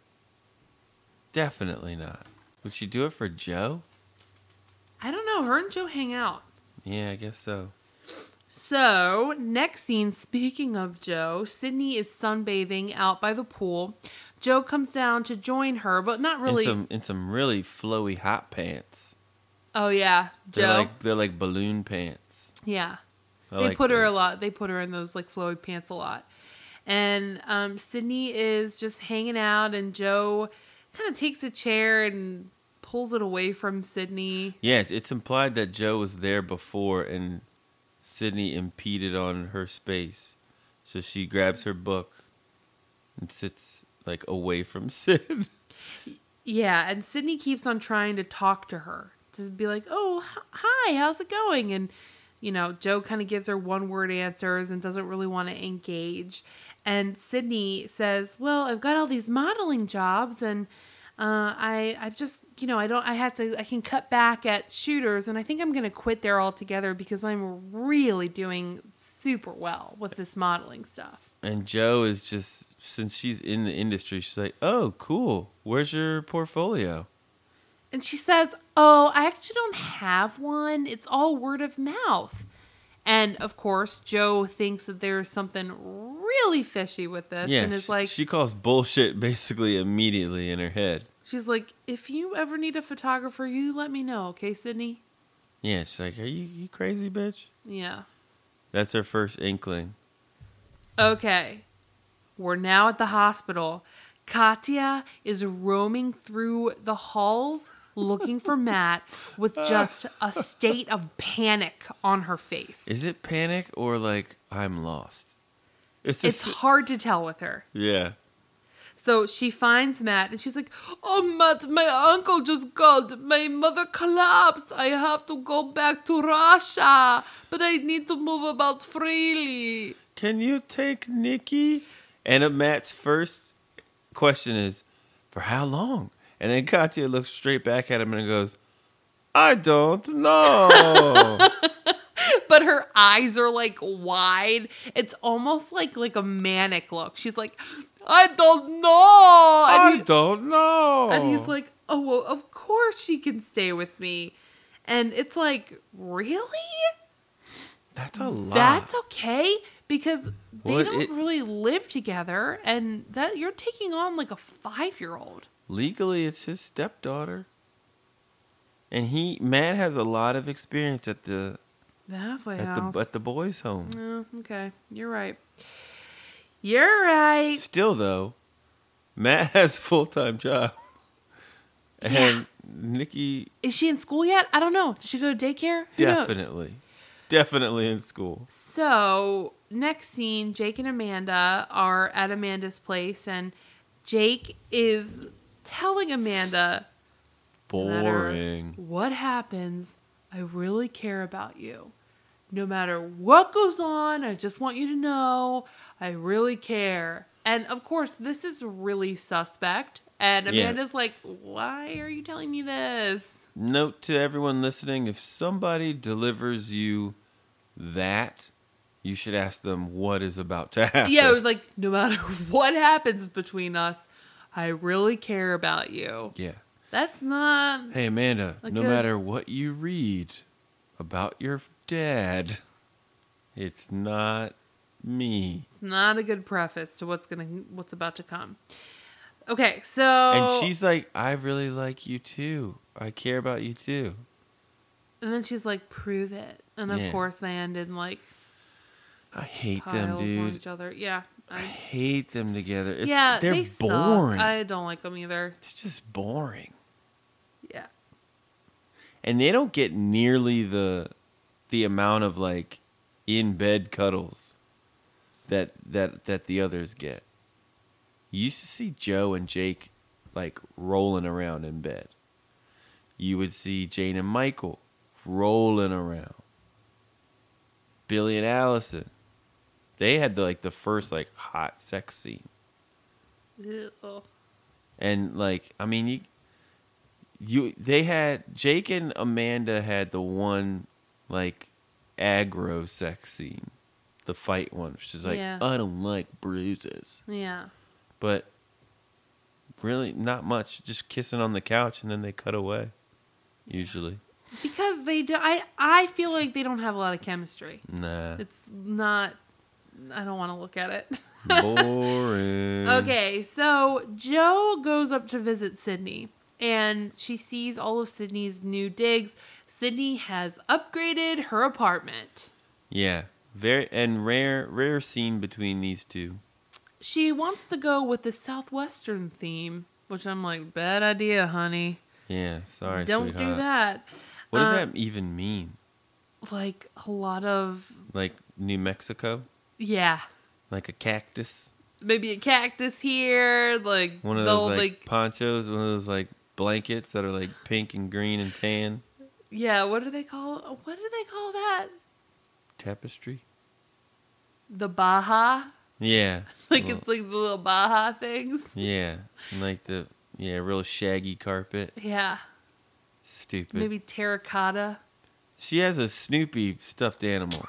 Definitely not. Would she do it for Joe? I don't know. Her and Joe hang out. Yeah, I guess so. So, next scene, speaking of Joe, Sydney is sunbathing out by the pool. Joe comes down to join her, but not really. In some really flowy hot pants. Oh, yeah. Joe. They're like balloon pants. Yeah. I They put her a those. lot. They put her in those like flowy pants a lot. And Sydney is just hanging out, and Joe kind of takes a chair and pulls it away from Sydney. Yeah, it's implied that Joe was there before and Sydney impeded on her space. So she grabs her book and sits like away from Sid. Yeah, and Sydney keeps on trying to talk to her. To be like, "Oh, hi, how's it going?" And, Joe kind of gives her one-word answers and doesn't really want to engage. And Sydney says, "Well, I've got all these modeling jobs, and I've just, I can cut back at shooters, and I think I'm going to quit there altogether because I'm really doing super well with this modeling stuff." And Joe is just, since she's in the industry, she's like, "Oh, cool. Where's your portfolio?" And she says, "Oh, I actually don't have one. It's all word of mouth." And, of course, Joe thinks that there's something really fishy with this. Yeah, and is like, she calls bullshit basically immediately in her head. she's like, "If you ever need a photographer, you let me know, okay, Sydney?" Yeah, she's like, "Are you crazy, bitch?" Yeah. That's her first inkling. Okay. We're now at the hospital. Katya is roaming through the halls looking for Matt with just a state of panic on her face. Is it panic or like, I'm lost? It's hard to tell with her. Yeah. So she finds Matt and she's like, "Oh, Matt, my uncle just called. My mother collapsed. I have to go back to Russia, but I need to move about freely." Can you take Nikki? And Matt's first question is, for how long? And then Katya looks straight back at him and goes, I don't know. But her eyes are like wide. It's almost like a manic look. She's like, "I don't know." I don't know. And he's like, "Oh, well, of course she can stay with me." And it's like, really? That's a lot. That's okay because they Well, don't really live together, and that you're taking on like a 5-year-old. Legally, it's his stepdaughter. And Matt has a lot of experience at the Halfway house. at the boys' home. Oh, okay, you're right. You're right. Still, though, Matt has a full-time job. And Yeah. Nikki Is she in school yet? I don't know. Did she go to daycare? Who knows? Definitely in school. So, next scene, Jake and Amanda are at Amanda's place, and Jake is telling Amanda, "No matter Boring. what happens, I really care about you. No matter what goes on, I just want you to know I really care." And of course, this is really suspect. And Yeah. Amanda's like, "Why are you telling me this?" Note to everyone listening, if somebody delivers you that, you should ask them what is about to happen. Yeah, it was like, no matter what happens between us, I really care about you. Yeah. That's not... Hey, Amanda, Like no a- matter what you read about your dad, it's not me. It's not a good preface to what's about to come. Okay, so... And she's like, I really like you too. I care about you too. And then she's like, "Prove it." And of Yeah. course they end in like I hate piles them, on dude. each other. Yeah. I hate them together. They're they boring. suck. I don't like them either. It's just boring. Yeah. And they don't get nearly the amount of like in bed cuddles that the others get. You used to see Joe and Jake like rolling around in bed. You would see Jane and Michael rolling around. Billy and Allison. They had the first like hot sex scene. Ew. And like, I mean, they had Jake and Amanda had the one like aggro sex scene, the fight one, which is like, Yeah. I don't like bruises, Yeah. but really not much. Just kissing on the couch and then they cut away. Usually, Because they do. I feel like they don't have a lot of chemistry. nah, It's not. I don't want to look at it. boring. Okay, so Joe goes up to visit Sydney, and she sees all of Sydney's new digs. Sydney has upgraded her apartment. Yeah, very and rare scene between these two. She wants to go with the Southwestern theme, which I'm like, bad idea, honey. Yeah, sorry, Don't sweetheart. do that. What does that even mean? Like a lot of, Like New Mexico? yeah, Like a cactus? maybe a cactus here, like One of they'll, those like ponchos, one of those like blankets that are like pink and green and tan. yeah. What do they call that? Tapestry? The Baja. Yeah. Like Well, it's like the little Baja things. yeah. And like real shaggy carpet. Yeah. Stupid. Maybe terracotta. She has a Snoopy stuffed animal.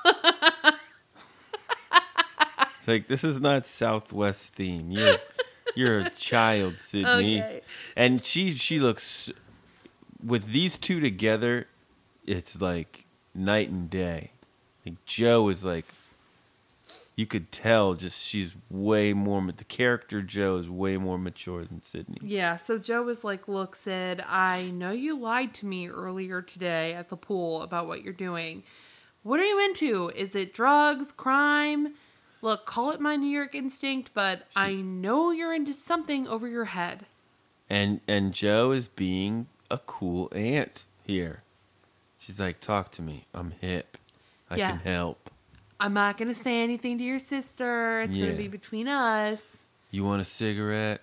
It's like, this is not Southwest theme. You're a child, Sydney. Okay. And she looks, with these two together, it's like night and day. Like Joe is like, you could tell just she's way more, the character Joe is way more mature than Sydney. Yeah, so Joe was like, "Look, Sid, I know you lied to me earlier today at the pool about what you're doing. What are you into? Is it drugs, crime? Look, call it my New York instinct, but I know you're into something over your head." And Joe is being a cool aunt here. She's like, talk to me. I'm hip. I Yeah. can help. "I'm not going to say anything to your sister. It's going Yeah. to be between us." You want a cigarette?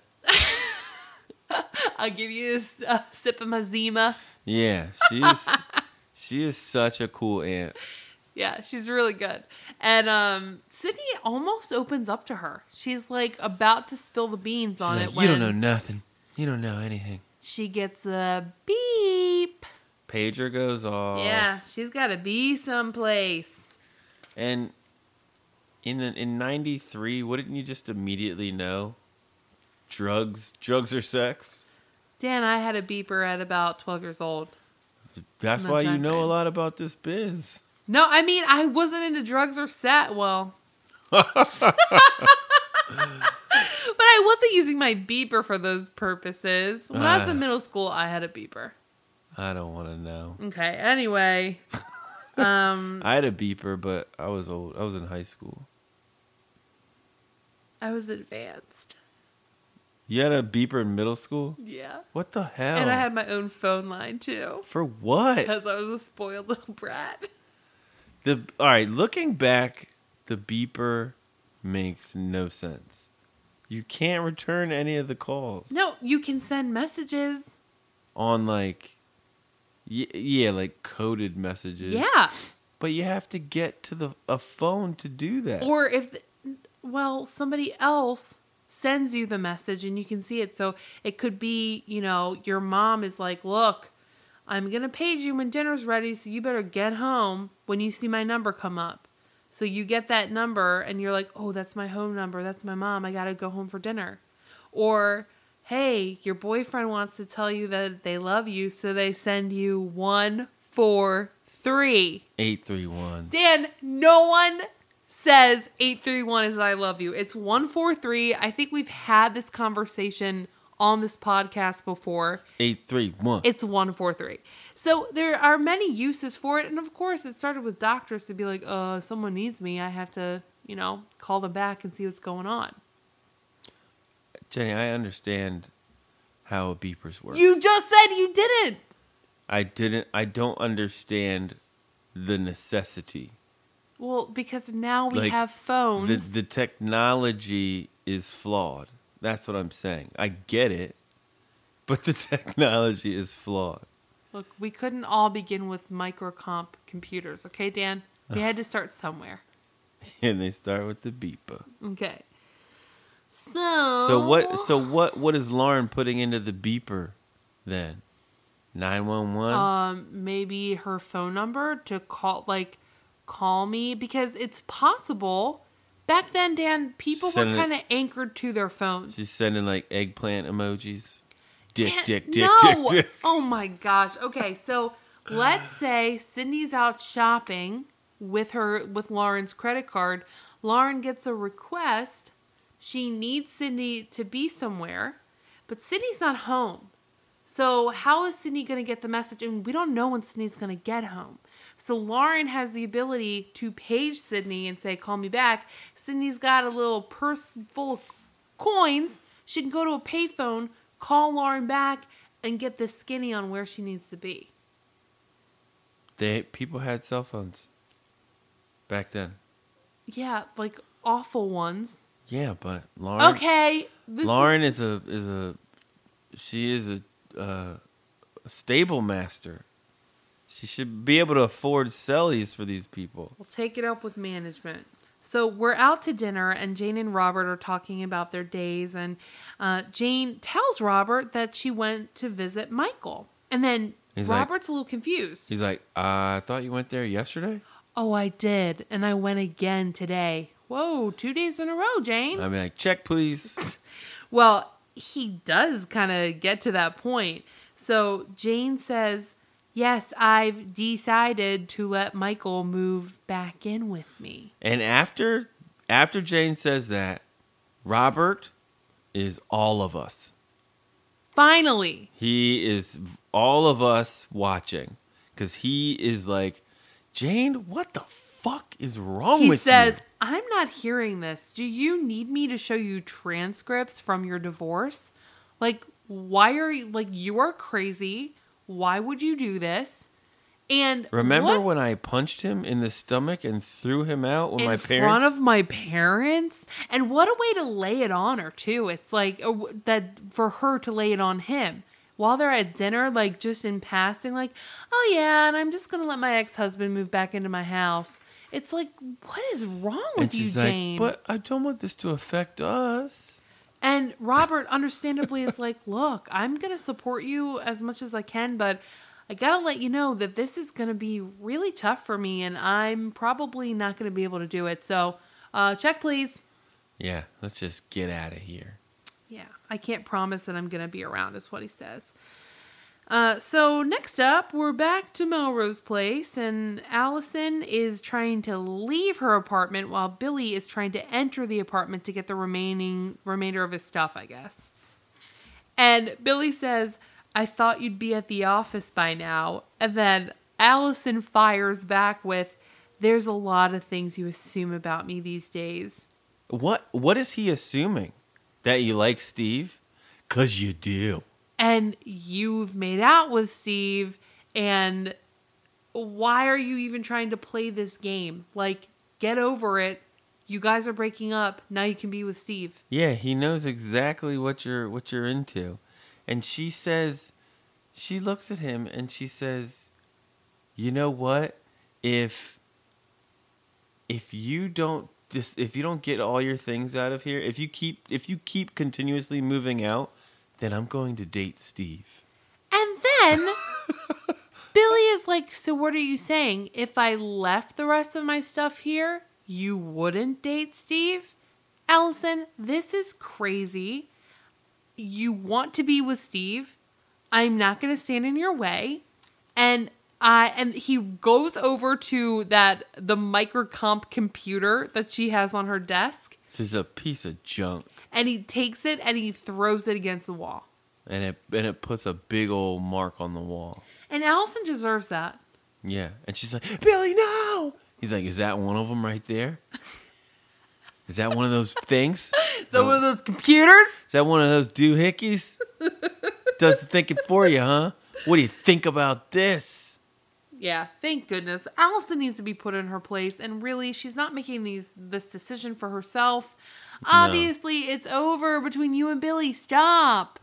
I'll give you a sip of my Zima. Yeah, she is such a cool aunt. Yeah, she's really good. And Sydney almost opens up to her. She's like about to spill the beans on She's it like, when you don't know nothing. You don't know anything. she gets a beep. Pager goes off. Yeah, she's got to be someplace. And in 93, wouldn't you just immediately know? Drugs or sex? Dan, I had a beeper at about 12 years old. That's In that why you time know a frame. lot about this biz. No, I mean, I wasn't into drugs or sex. Well, but I wasn't using my beeper for those purposes. When I was in middle school, I had a beeper. I don't want to know. Okay, anyway. I had a beeper, but I was old. I was in high school. I was advanced. You had a beeper in middle school? Yeah. What the hell? And I had my own phone line, too. For what? Because I was a spoiled little brat. All right, looking back, the beeper makes no sense. You can't return any of the calls. No, you can send messages. On like, yeah, like coded messages. Yeah. But you have to get to a phone to do that. Or if, somebody else sends you the message and you can see it. So it could be, your mom is like, look, I'm going to page you when dinner's ready, so you better get home when you see my number come up. So you get that number and you're like, oh, that's my home number. That's my mom. I got to go home for dinner. Or, hey, your boyfriend wants to tell you that they love you, so they send you 143. 831. Dan, no one says 831 is I love you. It's 143. I think we've had this conversation on this podcast before. 831. It's 143. So there are many uses for it. And of course, it started with doctors to be like, someone needs me. I have to, call them back and see what's going on. Jenny, I understand how beepers work. You just said you didn't. I don't understand the necessity. Well, because now we Like, have phones. The technology is flawed. That's what I'm saying. I get it, but the technology is flawed. Look, we couldn't all begin with microcomp computers, okay, Dan? We had to start somewhere. And they start with the beeper. Okay. So what is Lauren putting into the beeper then? 911? Maybe her phone number to call me, because it's possible. Back then, Dan, people were kind of anchored to their phones. She's sending like eggplant emojis. Dick. Oh my gosh. Okay, so let's say Sydney's out shopping with Lauren's credit card. Lauren gets a request. She needs Sydney to be somewhere, but Sydney's not home. So how is Sydney going to get the message? And we don't know when Sydney's going to get home. So Lauren has the ability to page Sydney and say, call me back. Sydney's got a little purse full of coins. She can go to a payphone, call Lauren back, and get the skinny on where she needs to be. People had cell phones back then. Yeah, like awful ones. Yeah, but Lauren. Okay. Lauren is a stable master. She should be able to afford cellies for these people. We'll take it up with management. So we're out to dinner, and Jane and Robert are talking about their days, and Jane tells Robert that she went to visit Michael. And then Robert's a little confused. He's like, I thought you went there yesterday? Oh, I did, and I went again today. Whoa, 2 days in a row, Jane. I'd be like, check, please. Well, he does kind of get to that point. So Jane says, yes, I've decided to let Michael move back in with me. And after Jane says that, Robert is all of us. Finally. He is all of us watching. Because he is like, Jane, what the fuck is wrong with you? He says, I'm not hearing this. Do you need me to show you transcripts from your divorce? Like, why are you, you are crazy. Why would you do this? And remember when I punched him in the stomach and threw him out when my parents... In front of my parents? And what a way to lay it on her, too. It's like that for her to lay it on him. While they're at dinner, like just in passing, like, oh yeah, and I'm just going to let my ex-husband move back into my house. It's like, what is wrong with you, Jane? But I don't want this to affect us. And Robert, understandably, is like, look, I'm going to support you as much as I can, but I got to let you know that this is going to be really tough for me, and I'm probably not going to be able to do it. So, check, please. Yeah, let's just get out of here. Yeah, I can't promise that I'm going to be around, is what he says. So next up, we're back to Melrose Place, and Allison is trying to leave her apartment while Billy is trying to enter the apartment to get the remainder of his stuff, I guess. And Billy says, I thought you'd be at the office by now. And then Allison fires back with, there's a lot of things you assume about me these days. What is he assuming? That you like Steve? 'Cause you do. And you've made out with Steve, and why are you even trying to play this game? Like, get over it. You guys are breaking up. Now you can be with Steve. Yeah, he knows exactly what you're into. And she says, she looks at him and she says, you know what? If you don't get all your things out of here, if you keep continuously moving out, then I'm going to date Steve. And then Billy is like, so what are you saying? If I left the rest of my stuff here, you wouldn't date Steve? Allison, this is crazy. You want to be with Steve. I'm not going to stand in your way. And he goes over to the microcomp computer that she has on her desk. This is a piece of junk. And he takes it and he throws it against the wall. And it puts a big old mark on the wall. And Allison deserves that. Yeah. And she's like, Billy, no! He's like, is that one of them right there? Is that one of those things? Is that one of those computers? Is that one of those doohickeys? Does the thinking for you, huh? What do you think about this? Yeah, thank goodness. Allison needs to be put in her place, and really, she's not making this decision for herself. No. Obviously, it's over between you and Billy. Stop.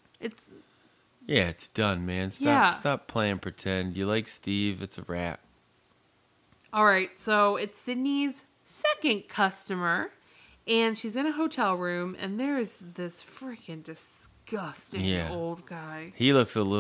Yeah, it's done, man. Stop playing pretend. You like Steve, it's a wrap. All right, so it's Sydney's second customer, and she's in a hotel room, and there's this freaking disgusting old guy. He looks a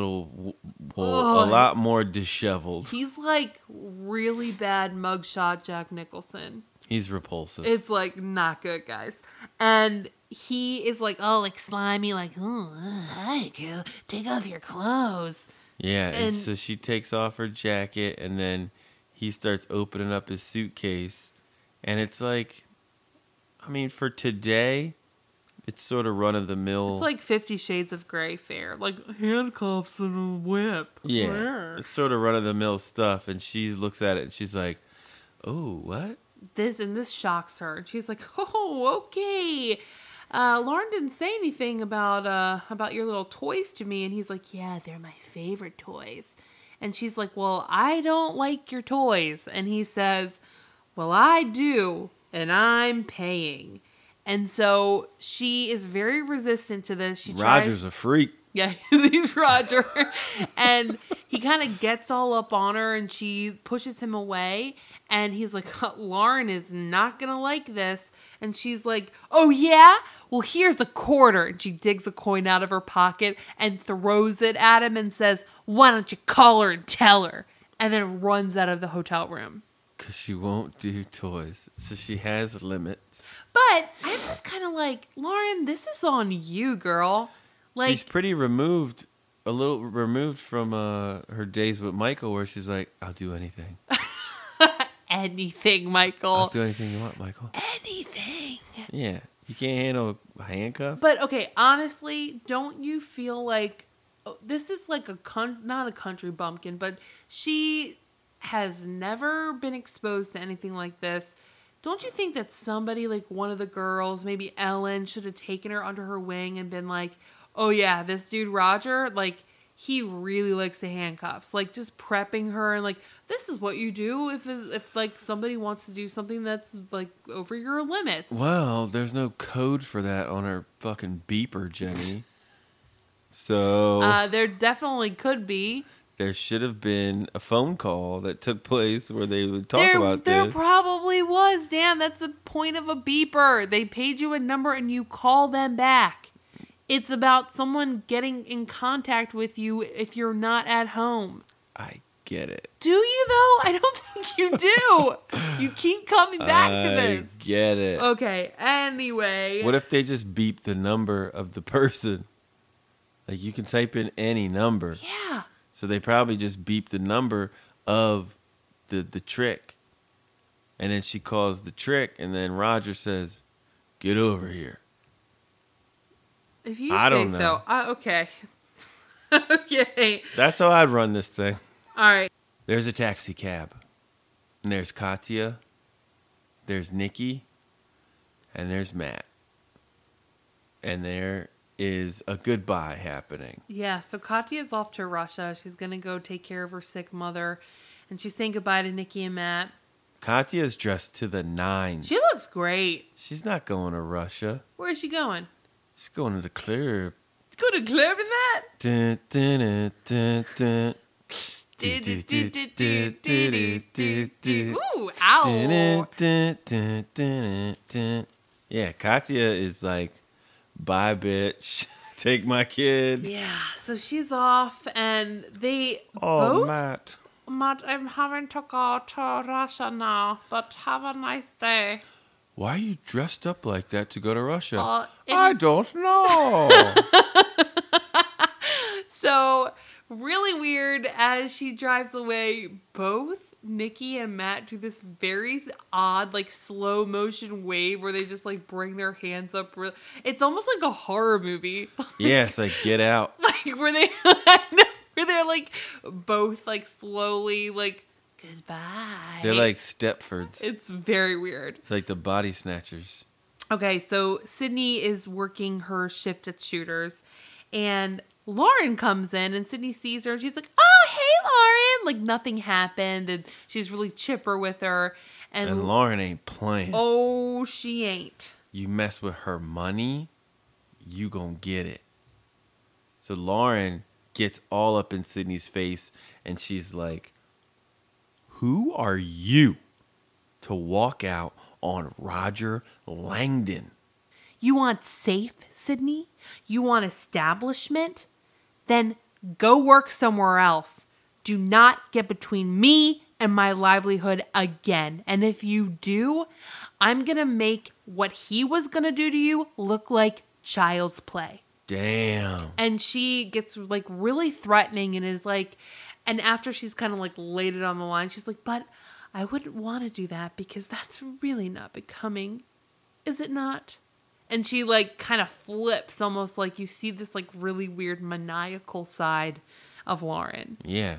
lot more disheveled. He's like really bad mugshot Jack Nicholson. He's repulsive. It's like not good, guys. And he is like, oh, like slimy, like, oh, hi, girl, take off your clothes. Yeah, and so she takes off her jacket, and then he starts opening up his suitcase. And it's like, I mean, for today, it's sort of run-of-the-mill. It's like 50 Shades of Grey fare. Like handcuffs and a whip. Yeah, Where? It's sort of run-of-the-mill stuff. And she looks at it, and she's like, oh, what? This shocks her. And she's like, oh, okay. Lauren didn't say anything about your little toys to me. And he's like, yeah, they're my favorite toys. And she's like, well, I don't like your toys. And he says, well, I do, and I'm paying. And so she is very resistant to this. Roger's a freak. Yeah, he's Roger. And he kind of gets all up on her, and she pushes him away. And he's like, Lauren is not going to like this. And she's like, oh, yeah? Well, here's a quarter. And she digs a coin out of her pocket and throws it at him and says, why don't you call her and tell her? And then runs out of the hotel room. Because she won't do toys. So she has limits. But I'm just kind of like, Lauren, this is on you, girl. Like, she's pretty removed, a little removed from her days with Michael, where she's like, I'll do anything. Anything, Michael. I'll do anything you want, Michael. Anything. Yeah. You can't handle a handcuff? But, okay, honestly, don't you feel like, this is like not a country bumpkin, but she has never been exposed to anything like this. Don't you think that somebody, like one of the girls, maybe Ellen, should have taken her under her wing and been like, oh yeah, this dude Roger, like, he really likes the handcuffs, like just prepping her and like, this is what you do if like somebody wants to do something that's like over your limits. Well, there's no code for that on her fucking beeper, Jenny. So There definitely could be. there should have been a phone call that took place where they would talk about There this. probably was, Dan. That's the point of a beeper. They paid you a number and you call them back. It's about someone getting in contact with you if you're not at home. I get it. Do you, though? I don't think you do. You keep coming back to this. I get it. Okay, anyway. What if they just beep the number of the person? Like, you can type in any number. Yeah. So they probably just beep the number of the trick. And then she calls the trick, and then Roger says, "Get over here." If you I say don't know. so. Okay. Okay. That's how I'd run this thing. All right. There's a taxi cab. And there's Katya. There's Nikki. And there's Matt. And there is a goodbye happening. Yeah, so Katya's off to Russia. She's going to go take care of her sick mother. And she's saying goodbye to Nikki and Matt. Katya's dressed to the nines. She looks great. She's not going to Russia. Where is she going? She's going to the club. Go to club in that? Dun, dun, dun, dun, dun. Ooh, ow. Dun, dun, dun, dun. Yeah, Katya is like, bye, bitch. Take my kid. Yeah, so she's off, and they Oh, both... Matt. Matt, I'm having to go to Russia now, but have a nice day. Why are you dressed up like that to go to Russia? In- I don't know. So, really weird as she drives away, both Nikki and Matt do this very odd, like, slow motion wave where they just, like, bring their hands up. It's almost like a horror movie. Yeah, it's like, get out. Like, where they're, like, both, like, slowly, like, goodbye. They're like Stepfords. It's very weird. It's like the Body Snatchers. Okay, so Sydney is working her shift at Shooters, and Lauren comes in, and Sydney sees her, and she's like, "Oh, hey, Lauren!" Like nothing happened, and she's really chipper with her. And Lauren ain't playing. Oh, she ain't. You mess with her money, you gonna get it. So Lauren gets all up in Sydney's face, and she's like, "Who are you to walk out on Roger Langdon?" You want safe, Sydney? You want establishment? Then go work somewhere else. Do not get between me and my livelihood again. And if you do, I'm going to make what he was going to do to you look like child's play. Damn. And she gets like really threatening and is like, and after she's kind of like laid it on the line, she's like, "But I wouldn't want to do that because that's really not becoming, is it not?" And she like kind of flips, almost like you see this like really weird maniacal side of Lauren. Yeah.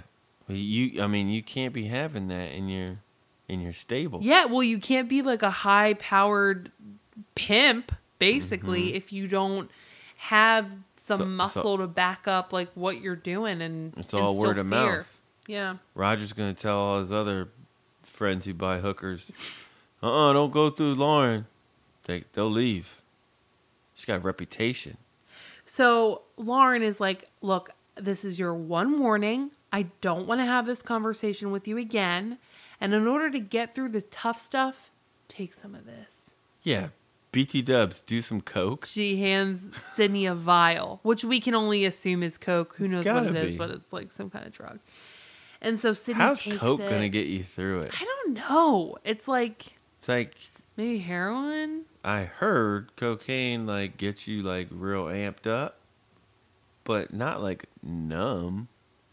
You can't be having that in your stable. Yeah, well, you can't be like a high-powered pimp, basically, if you don't have some muscle to back up like what you're doing, and it's all instill word of fear. mouth. Yeah. Roger's gonna tell all his other friends who buy hookers, don't go through Lauren. They'll leave. She's got a reputation. So Lauren is like, "Look, this is your one warning. I don't want to have this conversation with you again. And in order to get through the tough stuff, take some of this." Yeah. BT Dubs, do some coke. She hands Sydney a vial, which we can only assume is coke. Who knows what it is, be. but it's like some kind of drug. And so Sydney How's takes coke it. gonna get you through it? I don't know. It's like It's like, maybe heroin. I heard cocaine like gets you like real amped up, but not like numb.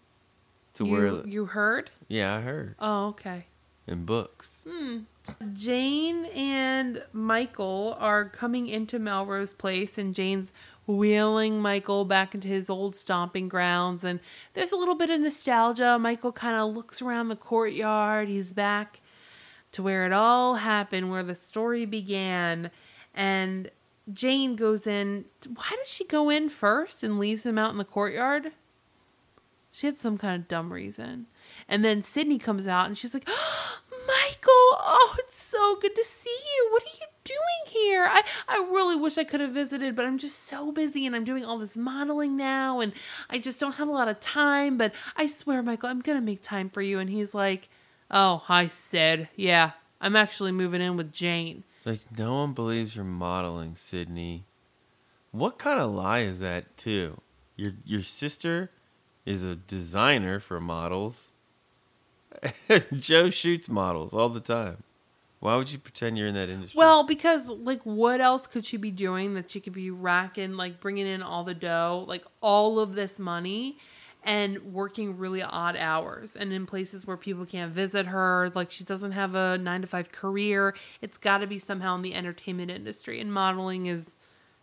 You heard? Yeah, I heard Oh, okay. in books. Jane and Michael are coming into Melrose Place, and Jane's wheeling Michael back into his old stomping grounds, and there's a little bit of nostalgia. Michael kind of looks around the courtyard. He's back to where it all happened, where the story began, and Jane goes in. Why does she go in first and leaves him out in the courtyard? She had some kind of dumb reason. And then Sydney comes out and she's like, Michael, oh, it's so good to see you. What are you doing here? I really wish I could have visited, but I'm just so busy and I'm doing all this modeling now and I just don't have a lot of time. But I swear, Michael, I'm going to make time for you. And he's like, oh, hi, Sid. Yeah, I'm actually moving in with Jane. Like, no one believes you're modeling, Sydney. What kind of lie is that, too? Your sister is a designer for models. Joe shoots models all the time. Why would you pretend you're in that industry? Well, because, like, what else could she be doing that she could be racking, like, bringing in all the dough, like, all of this money and working really odd hours and in places where people can't visit her. Like, she doesn't have a 9-to-5 career. It's got to be somehow in the entertainment industry. And modeling is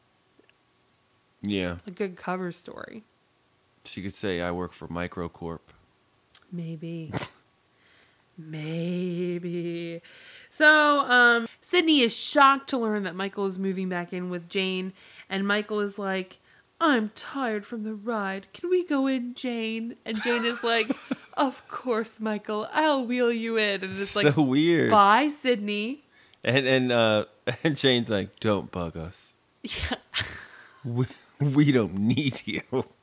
yeah. a good cover story. She could say, I work for Microcorp. Maybe. Maybe. So, Sydney is shocked to learn that Michael is moving back in with Jane. And Michael is like, I'm tired from the ride. Can we go in, Jane? And Jane is like, of course, Michael. I'll wheel you in. And it's like, so weird. Bye, Sydney. And Jane's like, don't bug us. Yeah. We don't need you.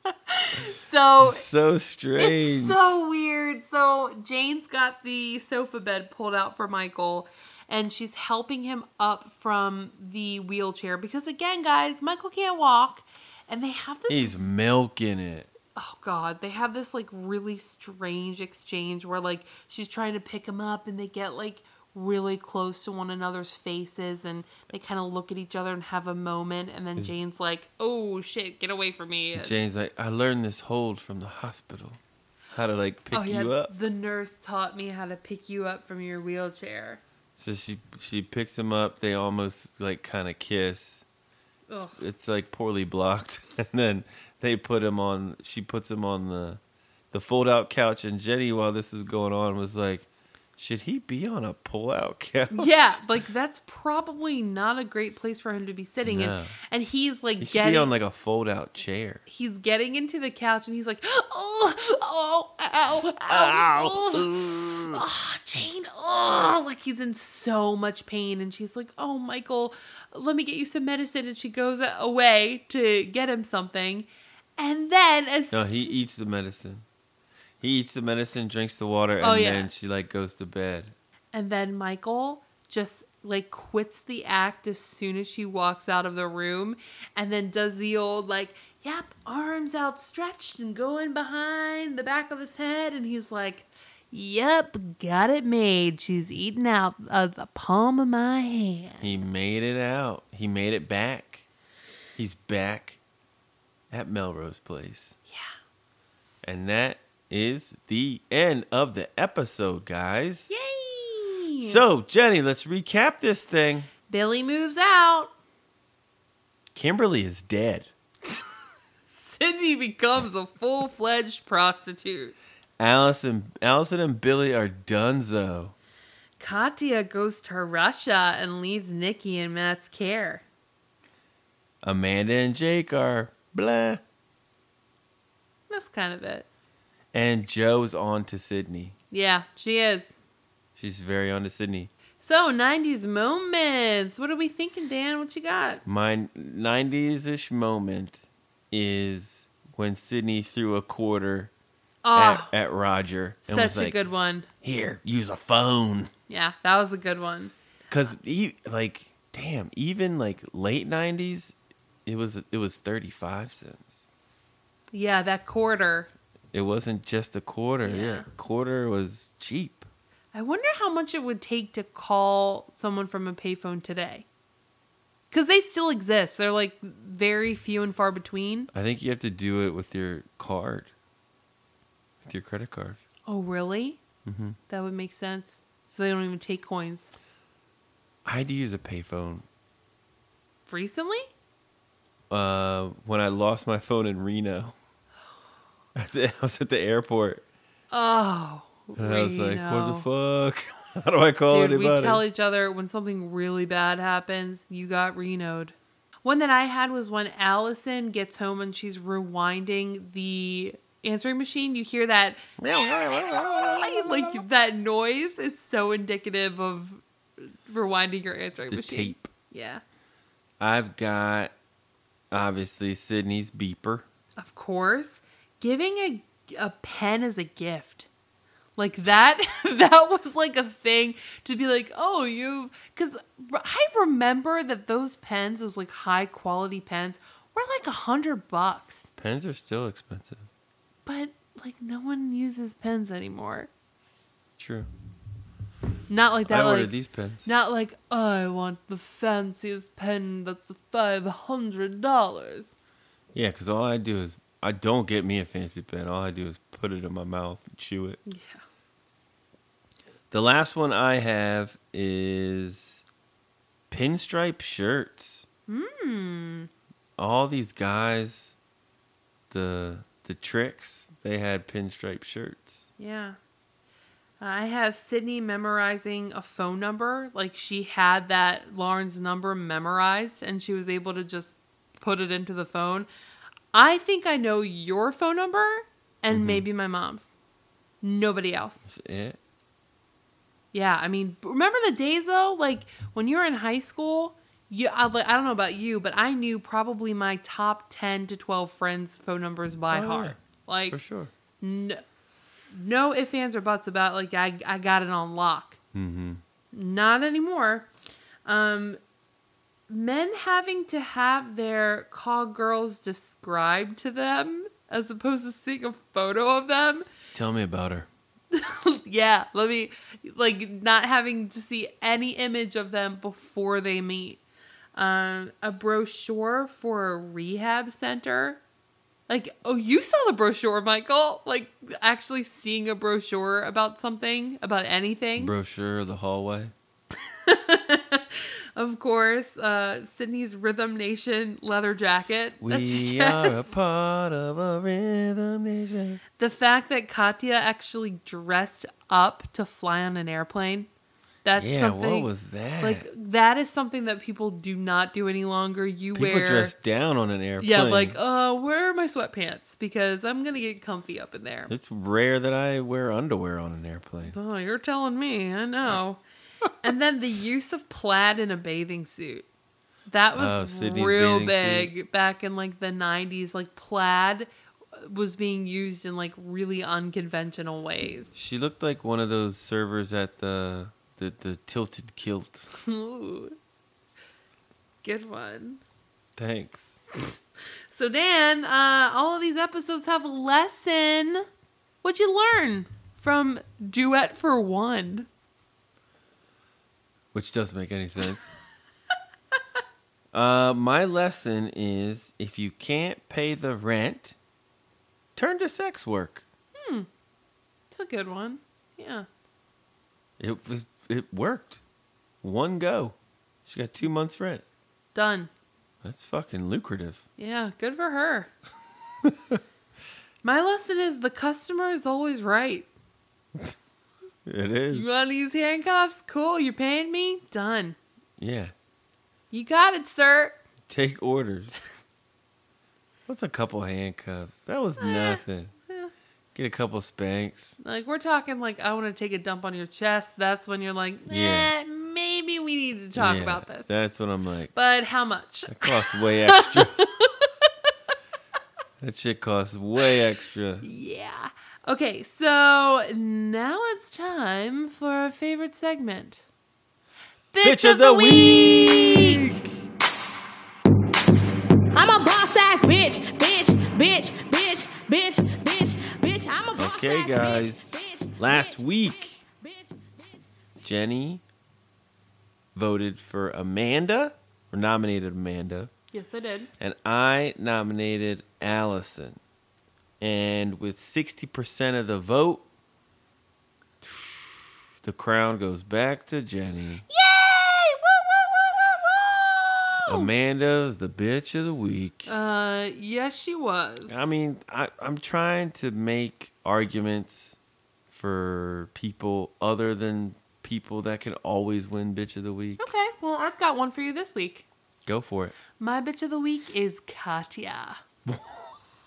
So strange. It's so weird. So Jane's got the sofa bed pulled out for Michael, and she's helping him up from the wheelchair because, again, guys, Michael can't walk, and they have this. He's milking it. Oh God, they have this like really strange exchange where like she's trying to pick him up, and they get like really close to one another's faces and they kind of look at each other and have a moment, and then Jane's like, oh shit, get away from me. Jane's like, I learned this hold from the hospital, how to like pick you up. The nurse taught me how to pick you up from your wheelchair. So she picks him up, they almost like kind of kiss. Ugh. It's like poorly blocked. And then she puts him on the fold out couch, and Jenny, while this was going on, was like, should he be on a pull-out couch? Yeah, like that's probably not a great place for him to be sitting in. And he's like he should be on like a fold-out chair. He's getting into the couch and he's like, ow, oh, Jane, oh, like he's in so much pain. And she's like, oh, Michael, let me get you some medicine. And she goes away to get him something. And then he eats the medicine. He eats the medicine, drinks the water, and then she like goes to bed. And then Michael just like quits the act as soon as she walks out of the room, and then does the old like, yep, arms outstretched and going behind the back of his head, and he's like, yep, got it made. She's eating out of the palm of my hand. He made it out. He made it back. He's back at Melrose Place. Yeah. And that is the end of the episode, guys. Yay! So, Jenny, let's recap this thing. Billy moves out. Kimberly is dead. Sydney becomes a full-fledged prostitute. Allison and Billy are donezo. Katya goes to Russia and leaves Nikki in Matt's care. Amanda and Jake are blah. That's kind of it. And Joe's on to Sydney. Yeah, she is. She's very on to Sydney. So, 90s moments. What are we thinking, Dan? What you got? My 90s-ish moment is when Sydney threw a quarter at Roger. And Such was like, a good one. Here, use a phone. Yeah, that was a good one. Because, even like late 90s, it was 35 cents. Yeah, that quarter. It wasn't just a quarter. Yeah, quarter was cheap. I wonder how much it would take to call someone from a payphone today. Because they still exist. They're like very few and far between. I think you have to do it with your card. With your credit card. Oh, really? Mm-hmm. That would make sense. So they don't even take coins. I had to use a payphone. Recently? When I lost my phone in Reno. I was at the airport. Oh, and Reno. I was like, what the fuck? How do I call anybody? We tell each other when something really bad happens, you got Reno'd. One that I had was when Allison gets home and she's rewinding the answering machine, you hear that like that noise is so indicative of rewinding your answering The machine. tape. Yeah. I've got, obviously, Sydney's beeper. Of course. Giving a pen as a gift. Like that was like a thing to be like, oh, because I remember that those pens, those like high quality pens, were like $100. Pens are still expensive. But like no one uses pens anymore. True. Not like that. I ordered like, these pens. Not like I want the fanciest pen that's $500. Yeah, because all I do is, I don't get me a fancy pen. All I do is put it in my mouth and chew it. Yeah. The last one I have is pinstripe shirts. All these guys, the tricks, they had pinstripe shirts. Yeah. I have Sydney memorizing a phone number. Like she had that Lauren's number memorized and she was able to just put it into the phone. I think I know your phone number and maybe my mom's. Nobody else. That's it. Yeah, I mean, remember the days though? Like when you were in high school, I don't know about you, but I knew probably my top 10 to 12 friends' phone numbers by heart. Yeah, Like for sure. No ifs, ands, or buts about like I got it on lock. Mm-hmm. Not anymore. Men having to have their call girls described to them as opposed to seeing a photo of them. Tell me about her. Yeah, let me, like, not having to see any image of them before they meet. A brochure for a rehab center. Like, oh, you saw the brochure, Michael. Like, actually seeing a brochure about something, about anything. Brochure of the hallway. Of course, Sydney's Rhythm Nation leather jacket. We are a part of a Rhythm Nation. The fact that Katya actually dressed up to fly on an airplane. That's something. What was that? Like, that is something that people do not do any longer. People dress down on an airplane. Yeah, like, where are my sweatpants? Because I'm going to get comfy up in there. It's rare that I wear underwear on an airplane. Oh, you're telling me. I know. And then the use of plaid in a bathing suit. That was real big back in like the 90s. Like plaid was being used in like really unconventional ways. She looked like one of those servers at the tilted kilt. Ooh. Good one. Thanks. So Dan, all of these episodes have a lesson. What'd you learn from Duet for One? Which doesn't make any sense. My lesson is, if you can't pay the rent, turn to sex work. It's a good one. Yeah. It worked. One go. She got 2 months rent. Done. That's fucking lucrative. Yeah, good for her. My lesson is the customer is always right. It is. You want to use handcuffs? Cool. You're paying me? Done. Yeah. You got it, sir. Take orders. What's a couple handcuffs? That was nothing. Get a couple spanks. Like, we're talking like, I want to take a dump on your chest. That's when you're like, maybe we need to talk about this. That's what I'm like. But how much? That costs way extra. That shit costs way extra. Yeah. Okay, so now it's time for our favorite segment. Bitch of the week! I'm a boss ass bitch, bitch. I'm a boss Okay, ass guys. bitch. Last week, Jenny voted for Amanda, or nominated Amanda, Yes, I did. and I nominated Allison. And with 60% of the vote, the crown goes back to Jenny. Yay! Woo, woo, woo, woo, woo! Amanda's the bitch of the week. Yes, she was. I mean, I'm trying to make arguments for people other than people that can always win bitch of the week. Okay, well, I've got one for you this week. Go for it. My bitch of the week is Katya.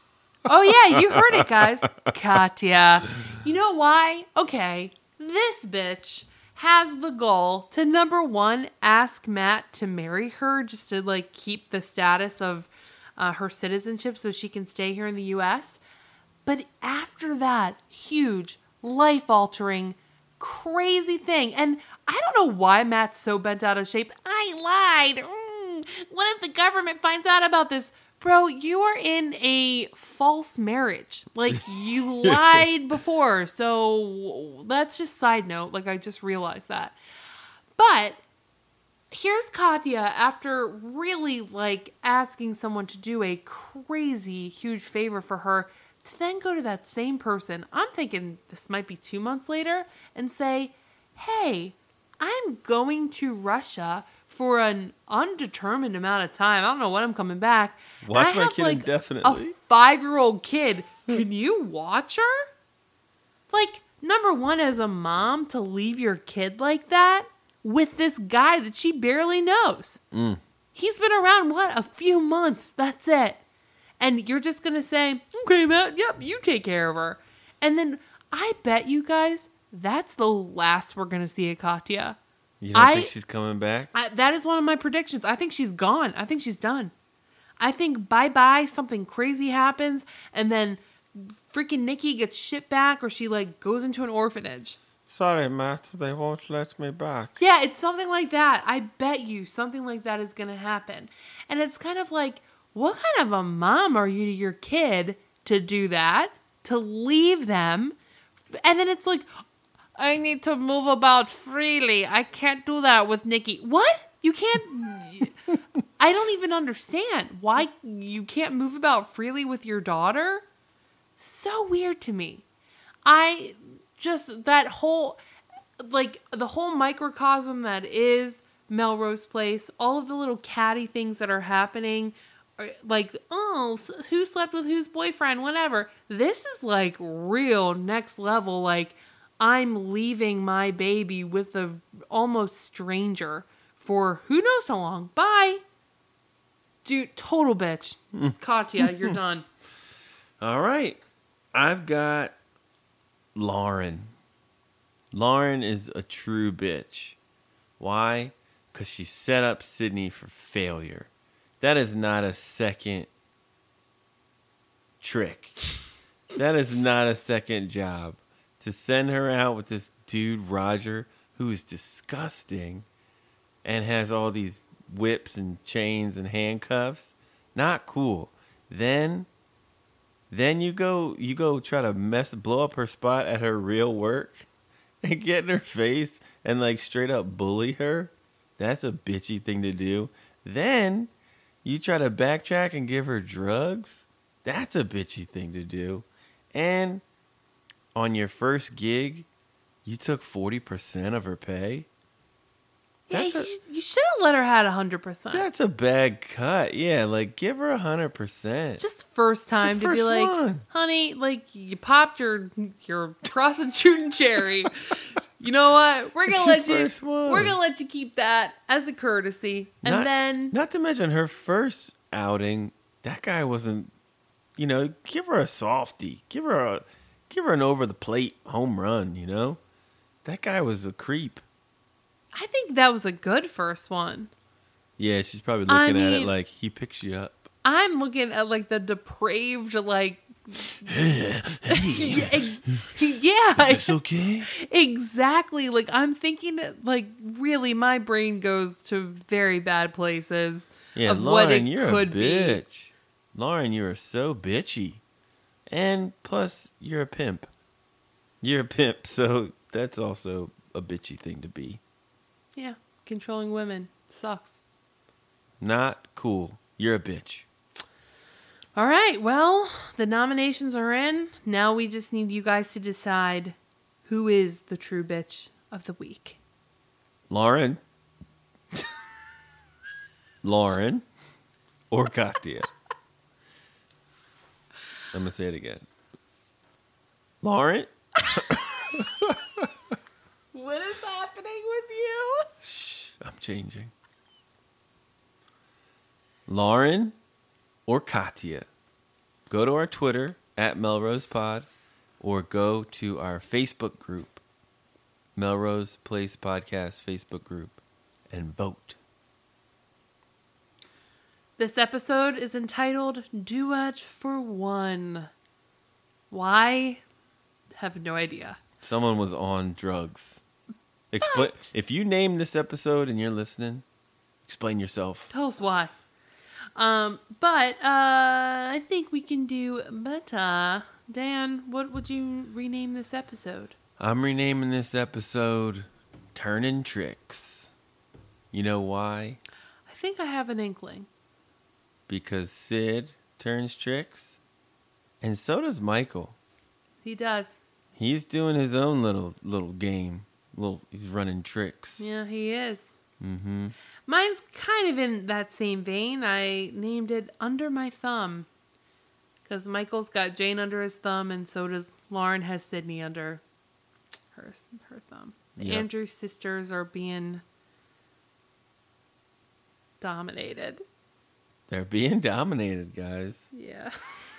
Oh, yeah, you heard it, guys. Katya. You know why? Okay, this bitch has the goal to, number one, ask Matt to marry her just to, like, keep the status of her citizenship so she can stay here in the U.S. But after that huge, life-altering, crazy thing, and I don't know why Matt's so bent out of shape. I lied. What if the government finds out about this? Bro, you are in a false marriage. Like, you lied before. So that's just side note. Like, I just realized that. But here's Katya after really, like, asking someone to do a crazy, huge favor for her to then go to that same person. I'm thinking this might be 2 months later and say, hey, I'm going to Russia for an undetermined amount of time. I don't know when I'm coming back. Watch And my have, kid like, indefinitely. A 5-year-old kid. Can you watch her? Like, number one, as a mom, to leave your kid like that with this guy that she barely knows. He's been around, what, a few months. That's it. And you're just going to say, okay, Matt, yep, you take care of her. And then I bet you guys that's the last we're going to see of Katya. You don't think she's coming back? That is one of my predictions. I think she's gone. I think she's done. I think bye-bye, something crazy happens, and then freaking Nikki gets shipped back, or she, like, goes into an orphanage. Sorry, Matt, they won't let me back. Yeah, it's something like that. I bet you something like that is going to happen. And it's kind of like, what kind of a mom are you to your kid to do that? To leave them? And then it's like, I need to move about freely. I can't do that with Nikki. What? You can't? I don't even understand why you can't move about freely with your daughter. So weird to me. That whole, like, the whole microcosm that is Melrose Place, all of the little catty things that are happening, like, oh, who slept with whose boyfriend, whatever. This is, like, real next level, like, I'm leaving my baby with a almost stranger for who knows how long. Bye. Dude, total bitch. Katya, you're done. All right. I've got Lauren. Lauren is a true bitch. Why? Because she set up Sydney for failure. That is not a second trick. That is not a second job. To send her out with this dude, Roger, who is disgusting and has all these whips and chains and handcuffs, not cool. Then you go try to blow up her spot at her real work and get in her face and, like, straight up bully her. That's a bitchy thing to do. Then you try to backtrack and give her drugs. That's a bitchy thing to do. And on your first gig, you took 40% of her pay. Yeah, you should have let her have 100%. That's a bad cut. Yeah, like, give her 100%. Just first time to be first like, one. honey, like, you popped your prostituting cherry. You know what? We're gonna let you. First one. We're gonna let you keep that as a courtesy, and then not to mention her first outing. That guy wasn't. Give her a softie. Give her an over the plate home run. That guy was a creep. I think that was a good first one. Yeah, she's probably looking at it like he picks you up. I'm looking at, like, the depraved, like. Yeah. Is this okay? Exactly. Like, I'm thinking, like, really, my brain goes to very bad places. Yeah, of Lauren, what it you're could a bitch. Lauren, you are so bitchy. And plus, you're a pimp. You're a pimp, so that's also a bitchy thing to be. Yeah, controlling women sucks. Not cool. You're a bitch. All right, well, the nominations are in. Now we just need you guys to decide who is the true bitch of the week. Lauren. Lauren. Or Katya. I'm going to say it again. Lauren. What is happening with you? Shh, I'm changing. Lauren or Katya. go to our Twitter at Melrose Pod, or go to our Facebook group, Melrose Place Podcast Facebook group, and vote. This episode is entitled Duet for One. Why? Have no idea. Someone was on drugs. But- If you name this episode and you're listening, explain yourself. Tell us why. I think we can do better. Dan, what would you rename this episode? I'm renaming this episode Turnin' Tricks. You know why? I think I have an inkling. Because Sid turns tricks, and so does Michael. He does. He's doing his own little game. He's running tricks. Yeah, he is. Mm-hmm. Mine's kind of in that same vein. I named it Under My Thumb. Because Michael's got Jane under his thumb, and so does Lauren has Sydney under her thumb. The Yep. Andrews sisters are being dominated. They're being dominated, guys. Yeah.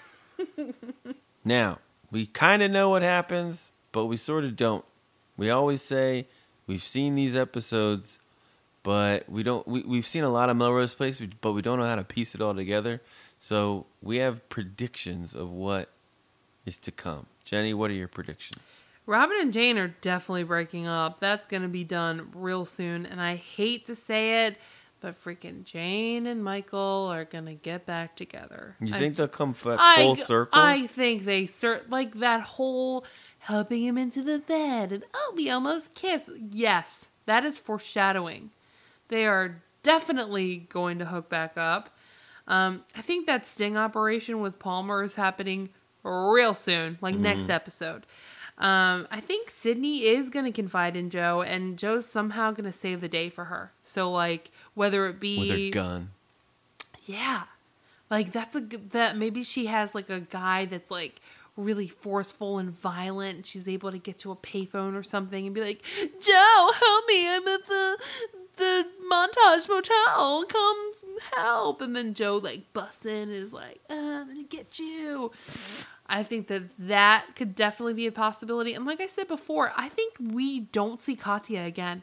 Now, we kind of know what happens, but we sort of don't. We always say we've seen these episodes, but we don't. We've seen a lot of Melrose Place, but we don't know how to piece it all together. So we have predictions of what is to come. Jenny, what are your predictions? Robin and Jane are definitely breaking up. That's going to be done real soon. And I hate to say it, but freaking Jane and Michael are going to get back together. You think they'll come full circle? I think they like that whole helping him into the bed and oh, we almost kissed. Yes, that is foreshadowing. They are definitely going to hook back up. I think that sting operation with Palmer is happening real soon, like next episode. I think Sydney is going to confide in Joe, and Joe's somehow going to save the day for her. So, like, whether it be with her gun. Yeah. Like, that maybe she has, like, a guy that's, like, really forceful and violent, and she's able to get to a payphone or something and be like, Joe, help me, I'm at the Montage Motel, come help. And then Joe, like, busts in and is like, I'm gonna get you. I think that could definitely be a possibility. And like I said before, I think we don't see Katya again.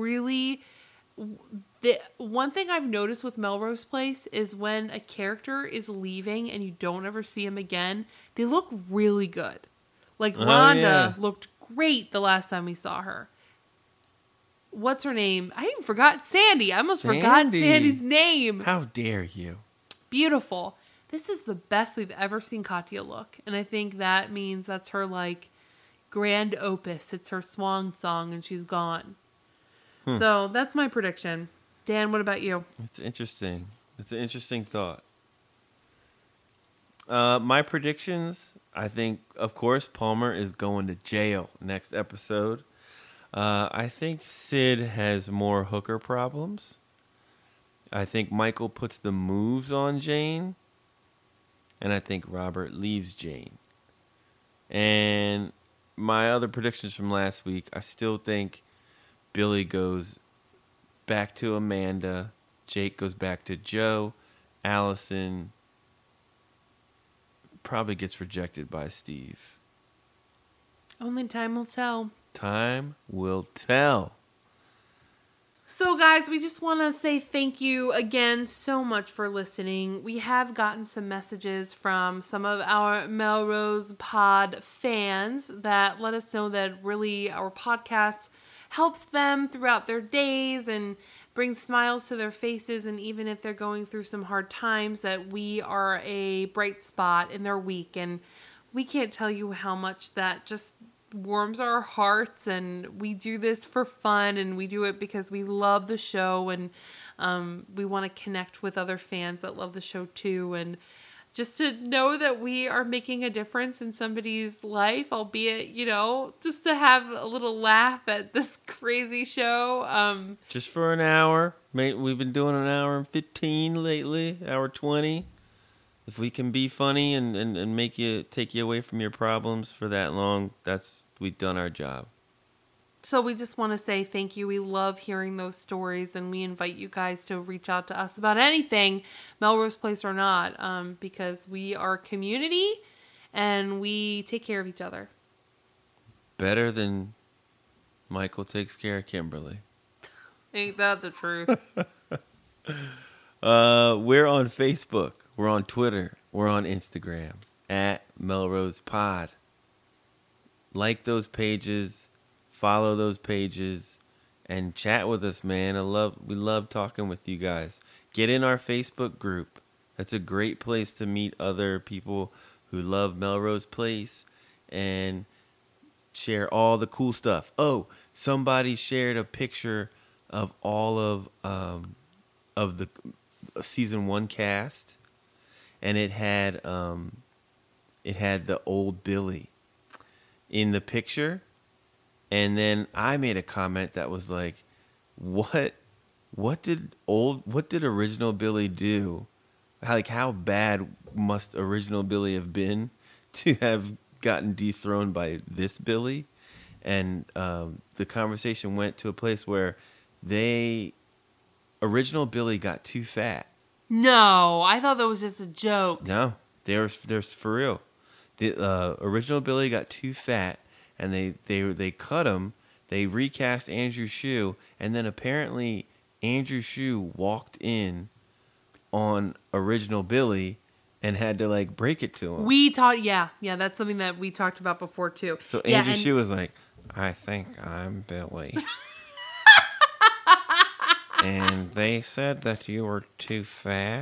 The one thing I've noticed with Melrose Place is when a character is leaving and you don't ever see him again, they look really good. Like Rhonda looked great the last time we saw her. What's her name? I even forgot Sandy. I almost forgot Sandy's name. How dare you? Beautiful. This is the best we've ever seen Katya look. And I think that means that's her, like, grand opus. It's her swan song and she's gone. So that's my prediction. Dan, what about you? It's interesting. It's an interesting thought. My predictions, I think, of course, Palmer is going to jail next episode. I think Sid has more hooker problems. I think Michael puts the moves on Jane. And I think Robert leaves Jane. And my other predictions from last week, I still think Billy goes back to Amanda. Jake goes back to Joe. Allison probably gets rejected by Steve. Only time will tell. Time will tell. So, guys, we just want to say thank you again so much for listening. We have gotten some messages from some of our Melrose Pod fans that let us know that really our podcast helps them throughout their days and brings smiles to their faces. And even if they're going through some hard times, that we are a bright spot in their week. And we can't tell you how much that just warms our hearts, and we do this for fun, and we do it because we love the show, and we want to connect with other fans that love the show too, and just to know that we are making a difference in somebody's life, albeit, just to have a little laugh at this crazy show. Just for an hour. We've been doing an hour and 15 lately, hour 20. If we can be funny and take you away from your problems for that long, we've done our job. So we just want to say thank you. We love hearing those stories, and we invite you guys to reach out to us about anything Melrose Place or not, because we are a community and we take care of each other. Better than Michael takes care of Kimberly. Ain't that the truth? We're on Facebook. We're on Twitter. We're on Instagram at Melrose Pod. Like those pages, follow those pages, and chat with us, man. We love talking with you guys. Get in our Facebook group. That's a great place to meet other people who love Melrose Place and share all the cool stuff. Oh, somebody shared a picture of all of the season 1 cast, and it had the old Billy in the picture, and then I made a comment that was like, what did original Billy do? How bad must original Billy have been to have gotten dethroned by this Billy? And the conversation went to a place where original Billy got too fat. No, I thought that was just a joke. No, there's for real. The original Billy got too fat, and they cut him. They recast Andrew Shue, and then apparently Andrew Shue walked in on original Billy and had to like break it to him. Yeah, that's something that we talked about before too. So Andrew Shue was like, "I think I'm Billy." And they said that you were too fat.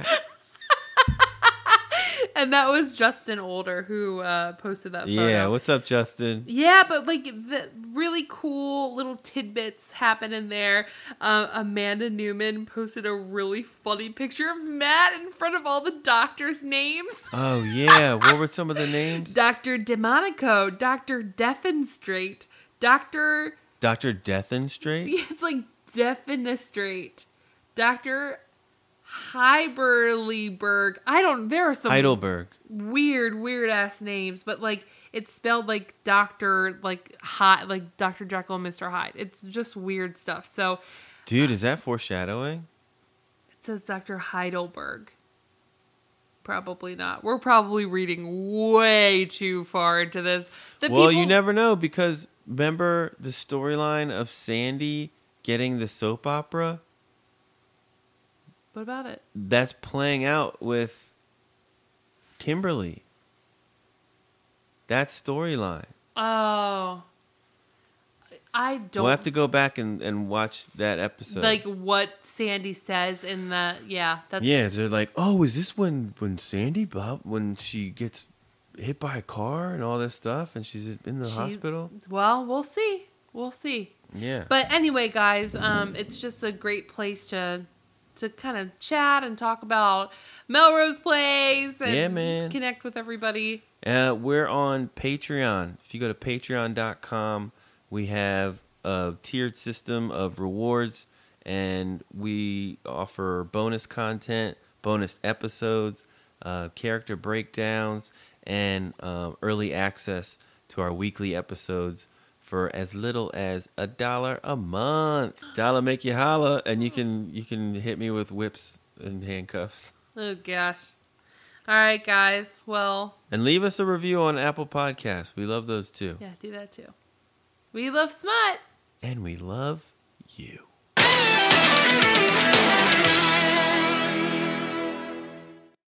And that was Justin Older who posted that photo. Yeah, what's up, Justin? Yeah, but like the really cool little tidbits happen in there. Amanda Newman posted a really funny picture of Matt in front of all the doctors' names. Oh, yeah. What were some of the names? Dr. Demonico, Dr. Defenstrate, Dr. Defenstrate? It's like Defenestrate, Dr. Heiberleberg. There are some Heidelberg. weird ass names, but like it's spelled like Dr. like Dr. Jekyll and Mr. Hyde. It's just weird stuff. So, dude, is that foreshadowing? It says Dr. Heidelberg. Probably not. We're probably reading way too far into this. You never know, because remember the storyline of Sandy getting the soap opera? What about it? That's playing out with Kimberly. That storyline. Oh. I don't... We'll have to go back and watch that episode. Like what Sandy says in the... Yeah. Yeah, they're like, oh, is this when Sandy, when she gets hit by a car and all this stuff and she's in the hospital? Well, we'll see. We'll see. Yeah. But anyway, guys, it's just a great place to kind of chat and talk about Melrose Place and connect with everybody. We're on Patreon. If you go to patreon.com, we have a tiered system of rewards, and we offer bonus content, bonus episodes, character breakdowns, and early access to our weekly episodes for as little as $1 a month. $1 make you holla, and you can hit me with whips and handcuffs. Oh gosh. All right, guys. Well, and leave us a review on Apple Podcasts. We love those too. Yeah, do that too. We love smut. And we love you.